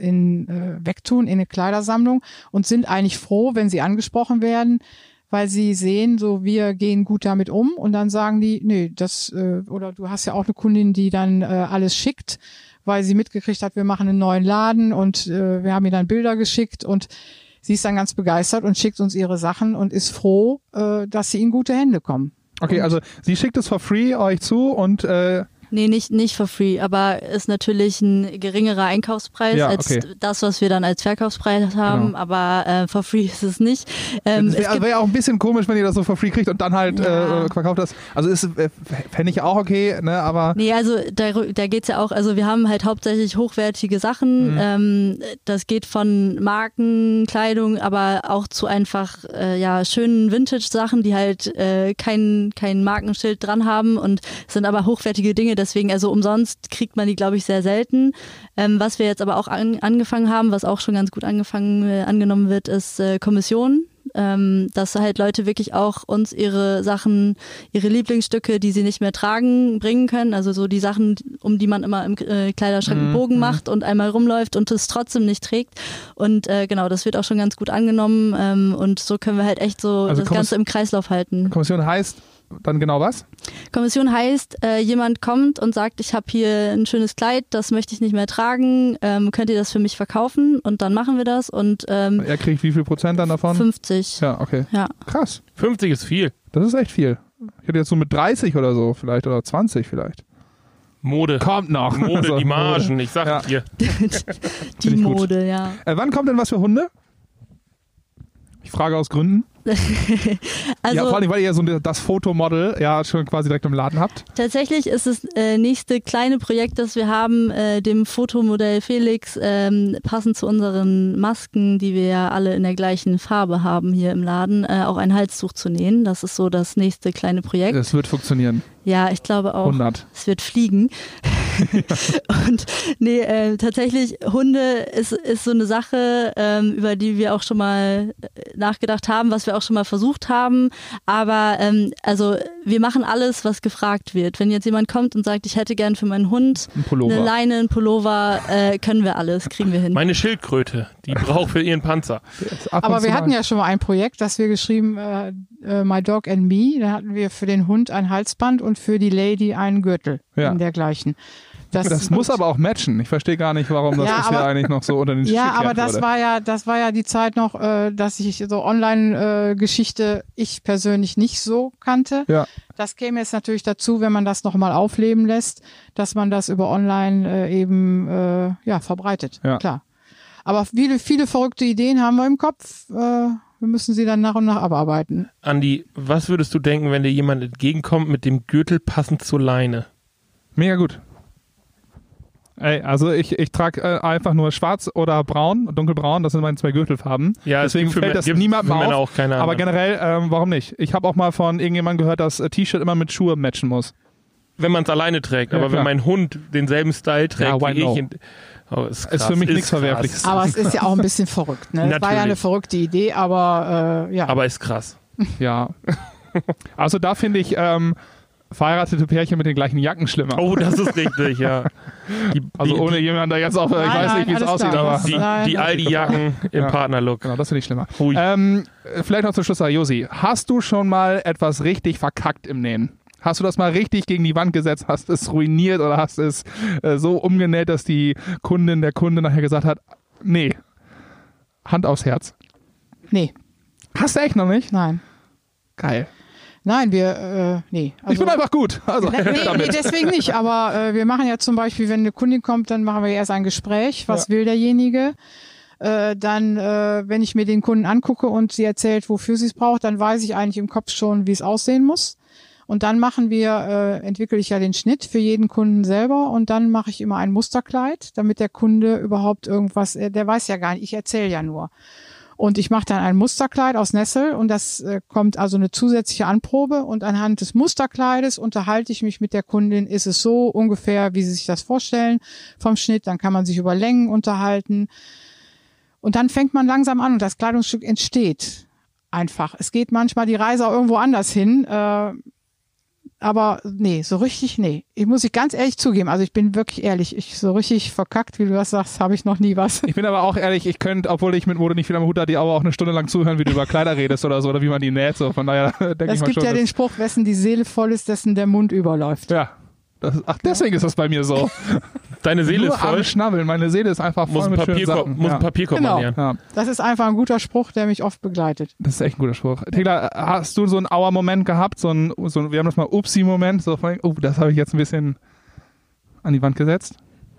wegtun in eine Kleidersammlung und sind eigentlich froh, wenn sie angesprochen werden, weil sie sehen, so wir gehen gut damit um und dann sagen die, nee, oder du hast ja auch eine Kundin, die dann alles schickt, weil sie mitgekriegt hat, wir machen einen neuen Laden und wir haben ihr dann Bilder geschickt und sie ist dann ganz begeistert und schickt uns ihre Sachen und ist froh, dass sie in gute Hände kommen. Okay, also sie schickt es for free euch zu und Nee, nicht for free, aber ist natürlich ein geringerer Einkaufspreis als das, was wir dann als Verkaufspreis haben, genau. Aber for free ist es nicht. Es wäre ja auch ein bisschen komisch, wenn ihr das so for free kriegt und dann halt verkauft das. Also fände ich auch okay, ne, aber... Nee, also da geht's ja auch, also wir haben halt hauptsächlich hochwertige Sachen, das geht von Markenkleidung, aber auch zu einfach schönen Vintage-Sachen, die halt kein Markenschild dran haben und sind aber hochwertige Dinge, deswegen, also umsonst kriegt man die, glaube ich, sehr selten. Was wir jetzt aber auch angefangen haben, was auch schon ganz gut angenommen wird, ist Kommission. Dass halt Leute wirklich auch uns ihre Sachen, ihre Lieblingsstücke, die sie nicht mehr tragen, bringen können. Also so die Sachen, um die man immer im Kleiderschrank einen Bogen macht und einmal rumläuft und es trotzdem nicht trägt. Und genau, das wird auch schon ganz gut angenommen. Und so können wir halt echt so das Ganze im Kreislauf halten. Kommission heißt dann genau was? Kommission heißt, jemand kommt und sagt, ich habe hier ein schönes Kleid, das möchte ich nicht mehr tragen, könnt ihr das für mich verkaufen? Und dann machen wir das. Und er kriegt wie viel Prozent dann davon? 50. Ja, okay. Ja. Krass. 50 ist viel. Das ist echt viel. Ich hätte jetzt so mit 30 oder so vielleicht oder 20 vielleicht. Mode. Kommt noch. Mode, also, die Margen, ich sag dir. Die Mode, ja. Wann kommt denn was für Hunde? Ich frage aus Gründen. Also, ja, vor allem, weil ihr so das Fotomodel ja schon quasi direkt im Laden habt. Tatsächlich ist das nächste kleine Projekt, das wir haben, dem Fotomodell Felix, passend zu unseren Masken, die wir ja alle in der gleichen Farbe haben hier im Laden, auch ein Halstuch zu nähen. Das ist so das nächste kleine Projekt. Das wird funktionieren. Ja, ich glaube auch. 100. Es wird fliegen. Und tatsächlich, Hunde ist so eine Sache, über die wir auch schon mal nachgedacht haben, was wir auch schon mal versucht haben. Aber also wir machen alles, was gefragt wird. Wenn jetzt jemand kommt und sagt, ich hätte gern für meinen Hund eine Leine, einen Pullover, können wir alles, kriegen wir hin. Meine Schildkröte, die braucht für ihren Panzer. Aber wir hatten ja schon mal ein Projekt, das wir geschrieben, My Dog and Me. Da hatten wir für den Hund ein Halsband und für die Lady einen Gürtel in dergleichen. Das muss aber auch matchen. Ich verstehe gar nicht, warum das bisher eigentlich noch so unter den Tisch gekehrt wurde. Ja, aber das war ja die Zeit noch, dass ich so Online-Geschichte ich persönlich nicht so kannte. Ja. Das käme jetzt natürlich dazu, wenn man das nochmal aufleben lässt, dass man das über Online verbreitet. Ja. Klar. Aber viele verrückte Ideen haben wir im Kopf. Wir müssen sie dann nach und nach abarbeiten. Andi, was würdest du denken, wenn dir jemand entgegenkommt mit dem Gürtel passend zur Leine? Mega gut. Ey, also ich trage einfach nur schwarz oder braun, dunkelbraun, das sind meine 2 Gürtelfarben. Ja, deswegen fällt das niemandem auf. Auch keine aber generell, warum nicht? Ich habe auch mal von irgendjemandem gehört, dass T-Shirt immer mit Schuhe matchen muss. Wenn man es alleine trägt, aber wenn mein Hund denselben Style trägt wie ich. Ist krass, ist für mich nichts Verwerfliches. Aber es ist ja auch ein bisschen verrückt. Ne? Das war ja eine verrückte Idee, aber ja. Aber ist krass. Ja. Also da finde ich verheiratete Pärchen mit den gleichen Jacken schlimmer. Oh, das ist richtig, ja. Also ohne jemanden da jetzt auch, ich weiß nicht, wie es aussieht, aber die Aldi-Jacken im Partnerlook. Genau, das finde ich schlimmer. Vielleicht noch zum Schluss, Josi. Hast du schon mal etwas richtig verkackt im Nähen? Hast du das mal richtig gegen die Wand gesetzt, hast es ruiniert oder hast es so umgenäht, dass die Kundin, der Kunde nachher gesagt hat, nee, Hand aufs Herz? Nee. Hast du echt noch nicht? Nein. Geil. Nein, nee. Also, ich bin einfach gut. Also, nee, deswegen nicht. Aber wir machen ja zum Beispiel, wenn eine Kundin kommt, dann machen wir erst ein Gespräch. Was will derjenige? Dann, wenn ich mir den Kunden angucke und sie erzählt, wofür sie es braucht, dann weiß ich eigentlich im Kopf schon, wie es aussehen muss. Und dann entwickle ich ja den Schnitt für jeden Kunden selber und dann mache ich immer ein Musterkleid, damit der Kunde überhaupt irgendwas, der weiß ja gar nicht, ich erzähle ja nur. Und ich mache dann ein Musterkleid aus Nessel und das kommt also eine zusätzliche Anprobe und anhand des Musterkleides unterhalte ich mich mit der Kundin, ist es so ungefähr, wie sie sich das vorstellen vom Schnitt, dann kann man sich über Längen unterhalten und dann fängt man langsam an und das Kleidungsstück entsteht einfach. Es geht manchmal die Reise auch irgendwo anders hin, aber nee, so richtig, nee. Ich muss ganz ehrlich zugeben, also ich bin wirklich ehrlich, so richtig verkackt, wie du das sagst, habe ich noch nie was. Ich bin aber auch ehrlich, ich könnte, obwohl ich mit Mode nicht viel am Hut habe, die aber auch eine Stunde lang zuhören, wie du über Kleider redest oder so, oder wie man die näht, so, von daher denke ich mal schon. Es gibt ja den Spruch, wessen die Seele voll ist, dessen der Mund überläuft. Ja. Deswegen ist das bei mir so. Deine Seele nur ist voll. Am Schnabbeln, meine Seele ist einfach voll mit schönen Sachen. Muss ein Papierkorb manieren. Ja. Das ist einfach ein guter Spruch, der mich oft begleitet. Das ist echt ein guter Spruch. Tegla, hast du so einen Auer-Moment gehabt? Wir haben das mal Upsi-Moment, so von, das habe ich jetzt ein bisschen an die Wand gesetzt?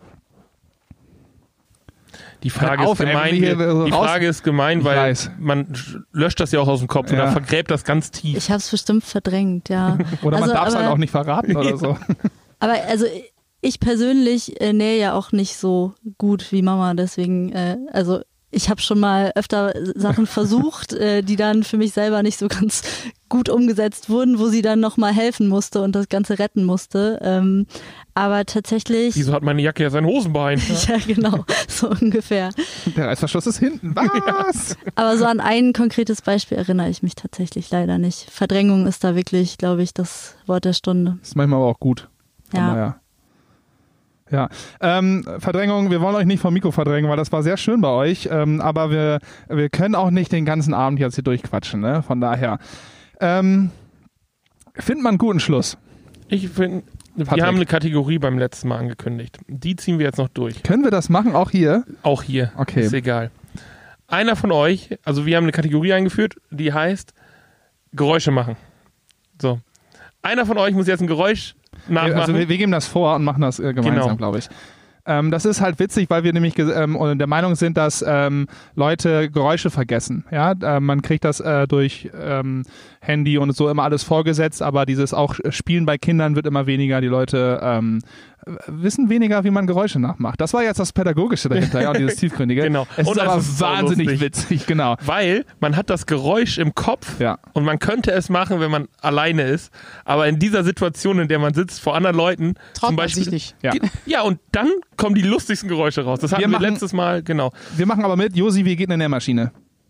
Die Frage ist gemein, weil man löscht das ja auch aus dem Kopf oder vergräbt das ganz tief. Ich habe es bestimmt verdrängt, ja. Oder man darf es halt auch nicht verraten oder so. Aber also ich persönlich nähe ja auch nicht so gut wie Mama, deswegen, also ich habe schon mal öfter Sachen versucht, die dann für mich selber nicht so ganz gut umgesetzt wurden, wo sie dann nochmal helfen musste und das Ganze retten musste. Aber tatsächlich... Wieso hat meine Jacke ja sein Hosenbein? Ja, genau, so ungefähr. Der Reißverschluss ist hinten, was? Aber so an ein konkretes Beispiel erinnere ich mich tatsächlich leider nicht. Verdrängung ist da wirklich, glaube ich, das Wort der Stunde. Ist manchmal aber auch gut. Ja. Ja, Verdrängung, wir wollen euch nicht vom Mikro verdrängen, weil das war sehr schön bei euch, aber wir können auch nicht den ganzen Abend jetzt hier durchquatschen, ne? Von daher, findet man einen guten Schluss. Ich finde, wir haben eine Kategorie beim letzten Mal angekündigt. Die ziehen wir jetzt noch durch. Können wir das machen, auch hier? Auch hier, okay. Ist egal. Einer von euch, also wir haben eine Kategorie eingeführt, die heißt Geräusche machen. So. Einer von euch muss jetzt ein Geräusch nachmachen. Also wir geben das vor und machen das gemeinsam, glaube ich. Das ist halt witzig, weil wir nämlich der Meinung sind, dass Leute Geräusche vergessen. Ja, man kriegt das durch Handy und so immer alles vorgesetzt, aber dieses auch Spielen bei Kindern wird immer weniger. Die Leute wissen weniger, wie man Geräusche nachmacht. Das war jetzt das Pädagogische dahinter, ja, dieses Tiefgründige. Genau. Es und ist aber ist wahnsinnig witzig, genau. Weil man hat das Geräusch im Kopf und man könnte es machen, wenn man alleine ist, aber in dieser Situation, in der man sitzt, vor anderen Leuten, traut zum man Beispiel, sich nicht. Ja, und dann kommen die lustigsten Geräusche raus. Das hatten wir letztes Mal, genau. Wir machen aber mit, Josi, wie geht eine Nähmaschine?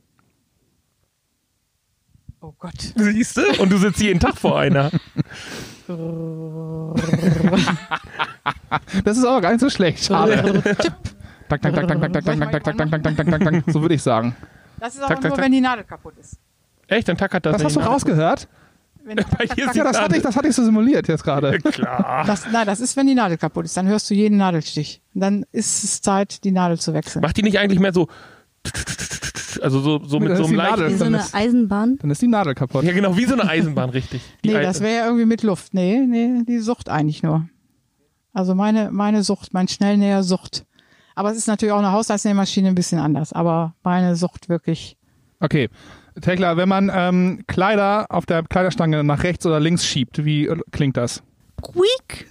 Oh Gott. Siehst du? Und du sitzt jeden Tag vor einer. Das ist aber gar nicht so schlecht. Schade. Tak, tak, tak, tak, tak, tak, tak, tak, tak, tak, tak, tak, tak, tak. So würde ich sagen. Das ist aber nur, wenn die Nadel kaputt ist. Echt? Dann tackert das. Das hast du rausgehört? Ja, das hatte ich so simuliert jetzt gerade. Klar. Das ist, wenn die Nadel kaputt ist. Dann hörst du jeden Nadelstich. Und dann ist es Zeit, die Nadel zu wechseln. Macht die nicht eigentlich mehr so... Also so mit so einem leichten... Wie so eine Eisenbahn? Dann ist die Nadel kaputt. Ja, genau, wie so eine Eisenbahn, richtig. Das wäre ja irgendwie mit Luft. Nee, die Sucht eigentlich nur. Also meine Sucht, mein Schnellnäher Sucht. Aber es ist natürlich auch eine Haushaltsnähmaschine ein bisschen anders. Aber meine Sucht wirklich. Okay. Tekla, wenn man Kleider auf der Kleiderstange nach rechts oder links schiebt, wie klingt das? Quiek.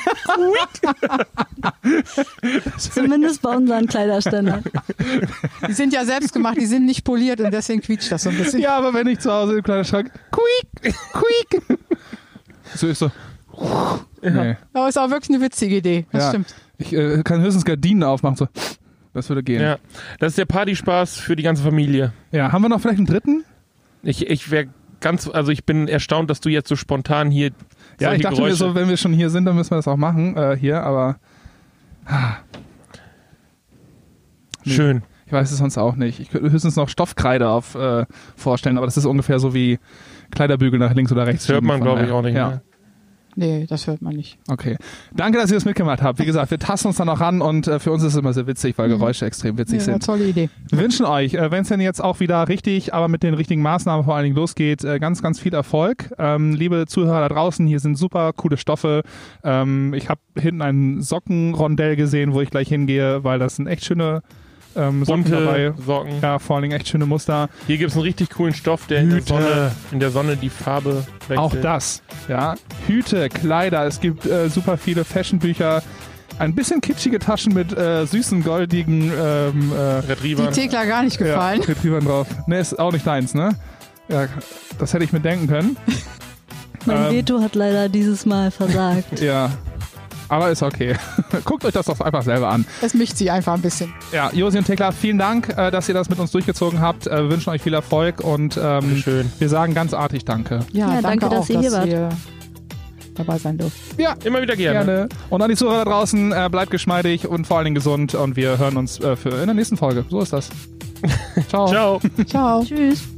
Zumindest bei unseren Kleiderständern. Die sind ja selbst gemacht, die sind nicht poliert und deswegen quietscht das so ein bisschen. Ja, aber wenn ich zu Hause im Kleiderschrank quiek, quiek. So ist so. Nee. Aber ist auch wirklich eine witzige Idee, das stimmt. Ich kann höchstens Gardinen aufmachen, so. Das würde gehen. Ja, das ist der Partyspaß für die ganze Familie. Ja, haben wir noch vielleicht einen dritten? Ich wäre ich bin erstaunt, dass du jetzt so spontan hier. Ja, ich dachte mir so, wenn wir schon hier sind, dann müssen wir das auch machen, hier, aber. Nee, schön. Ich weiß es sonst auch nicht. Ich könnte höchstens noch Stoffkreide vorstellen, aber das ist ungefähr so wie Kleiderbügel nach links oder rechts. Das hört man, glaube ich, auch nicht. Ja. Ne? Nee, das hört man nicht. Okay. Danke, dass ihr das mitgemacht habt. Wie gesagt, wir tasten uns da noch ran und für uns ist es immer sehr witzig, weil Geräusche extrem witzig sind. Tolle Idee. Wir wünschen euch, wenn es denn jetzt auch wieder richtig, aber mit den richtigen Maßnahmen vor allen Dingen losgeht, ganz, ganz viel Erfolg. Liebe Zuhörer da draußen, hier sind super coole Stoffe. Ich habe hinten ein Sockenrondell gesehen, wo ich gleich hingehe, weil das sind echt schöne Socken dabei. Socken. Ja, vor allen Dingen echt schöne Muster. Hier gibt es einen richtig coolen Stoff, der in der Sonne die Farbe wechselt. Auch das, ja. Hüte, Kleider, es gibt super viele Fashionbücher, ein bisschen kitschige Taschen mit süßen, goldigen Retrievern. Die Thekla gar nicht gefallen. Ja, Retrievern drauf. Ne, ist auch nicht deins, ne? Ja, das hätte ich mir denken können. Mein Veto hat leider dieses Mal versagt. Ja. Aber ist okay. Guckt euch das doch einfach selber an. Es mischt sich einfach ein bisschen. Ja, Josi und Thekla, vielen Dank, dass ihr das mit uns durchgezogen habt. Wir wünschen euch viel Erfolg und wir sagen ganz artig Danke. Ja, danke auch, dass ihr hier wart. Dabei sein dürft. Ja, immer wieder gerne. Und an die Zuhörer da draußen, bleibt geschmeidig und vor allen Dingen gesund und wir hören uns in der nächsten Folge. So ist das. Ciao. Ciao. Ciao. Tschüss.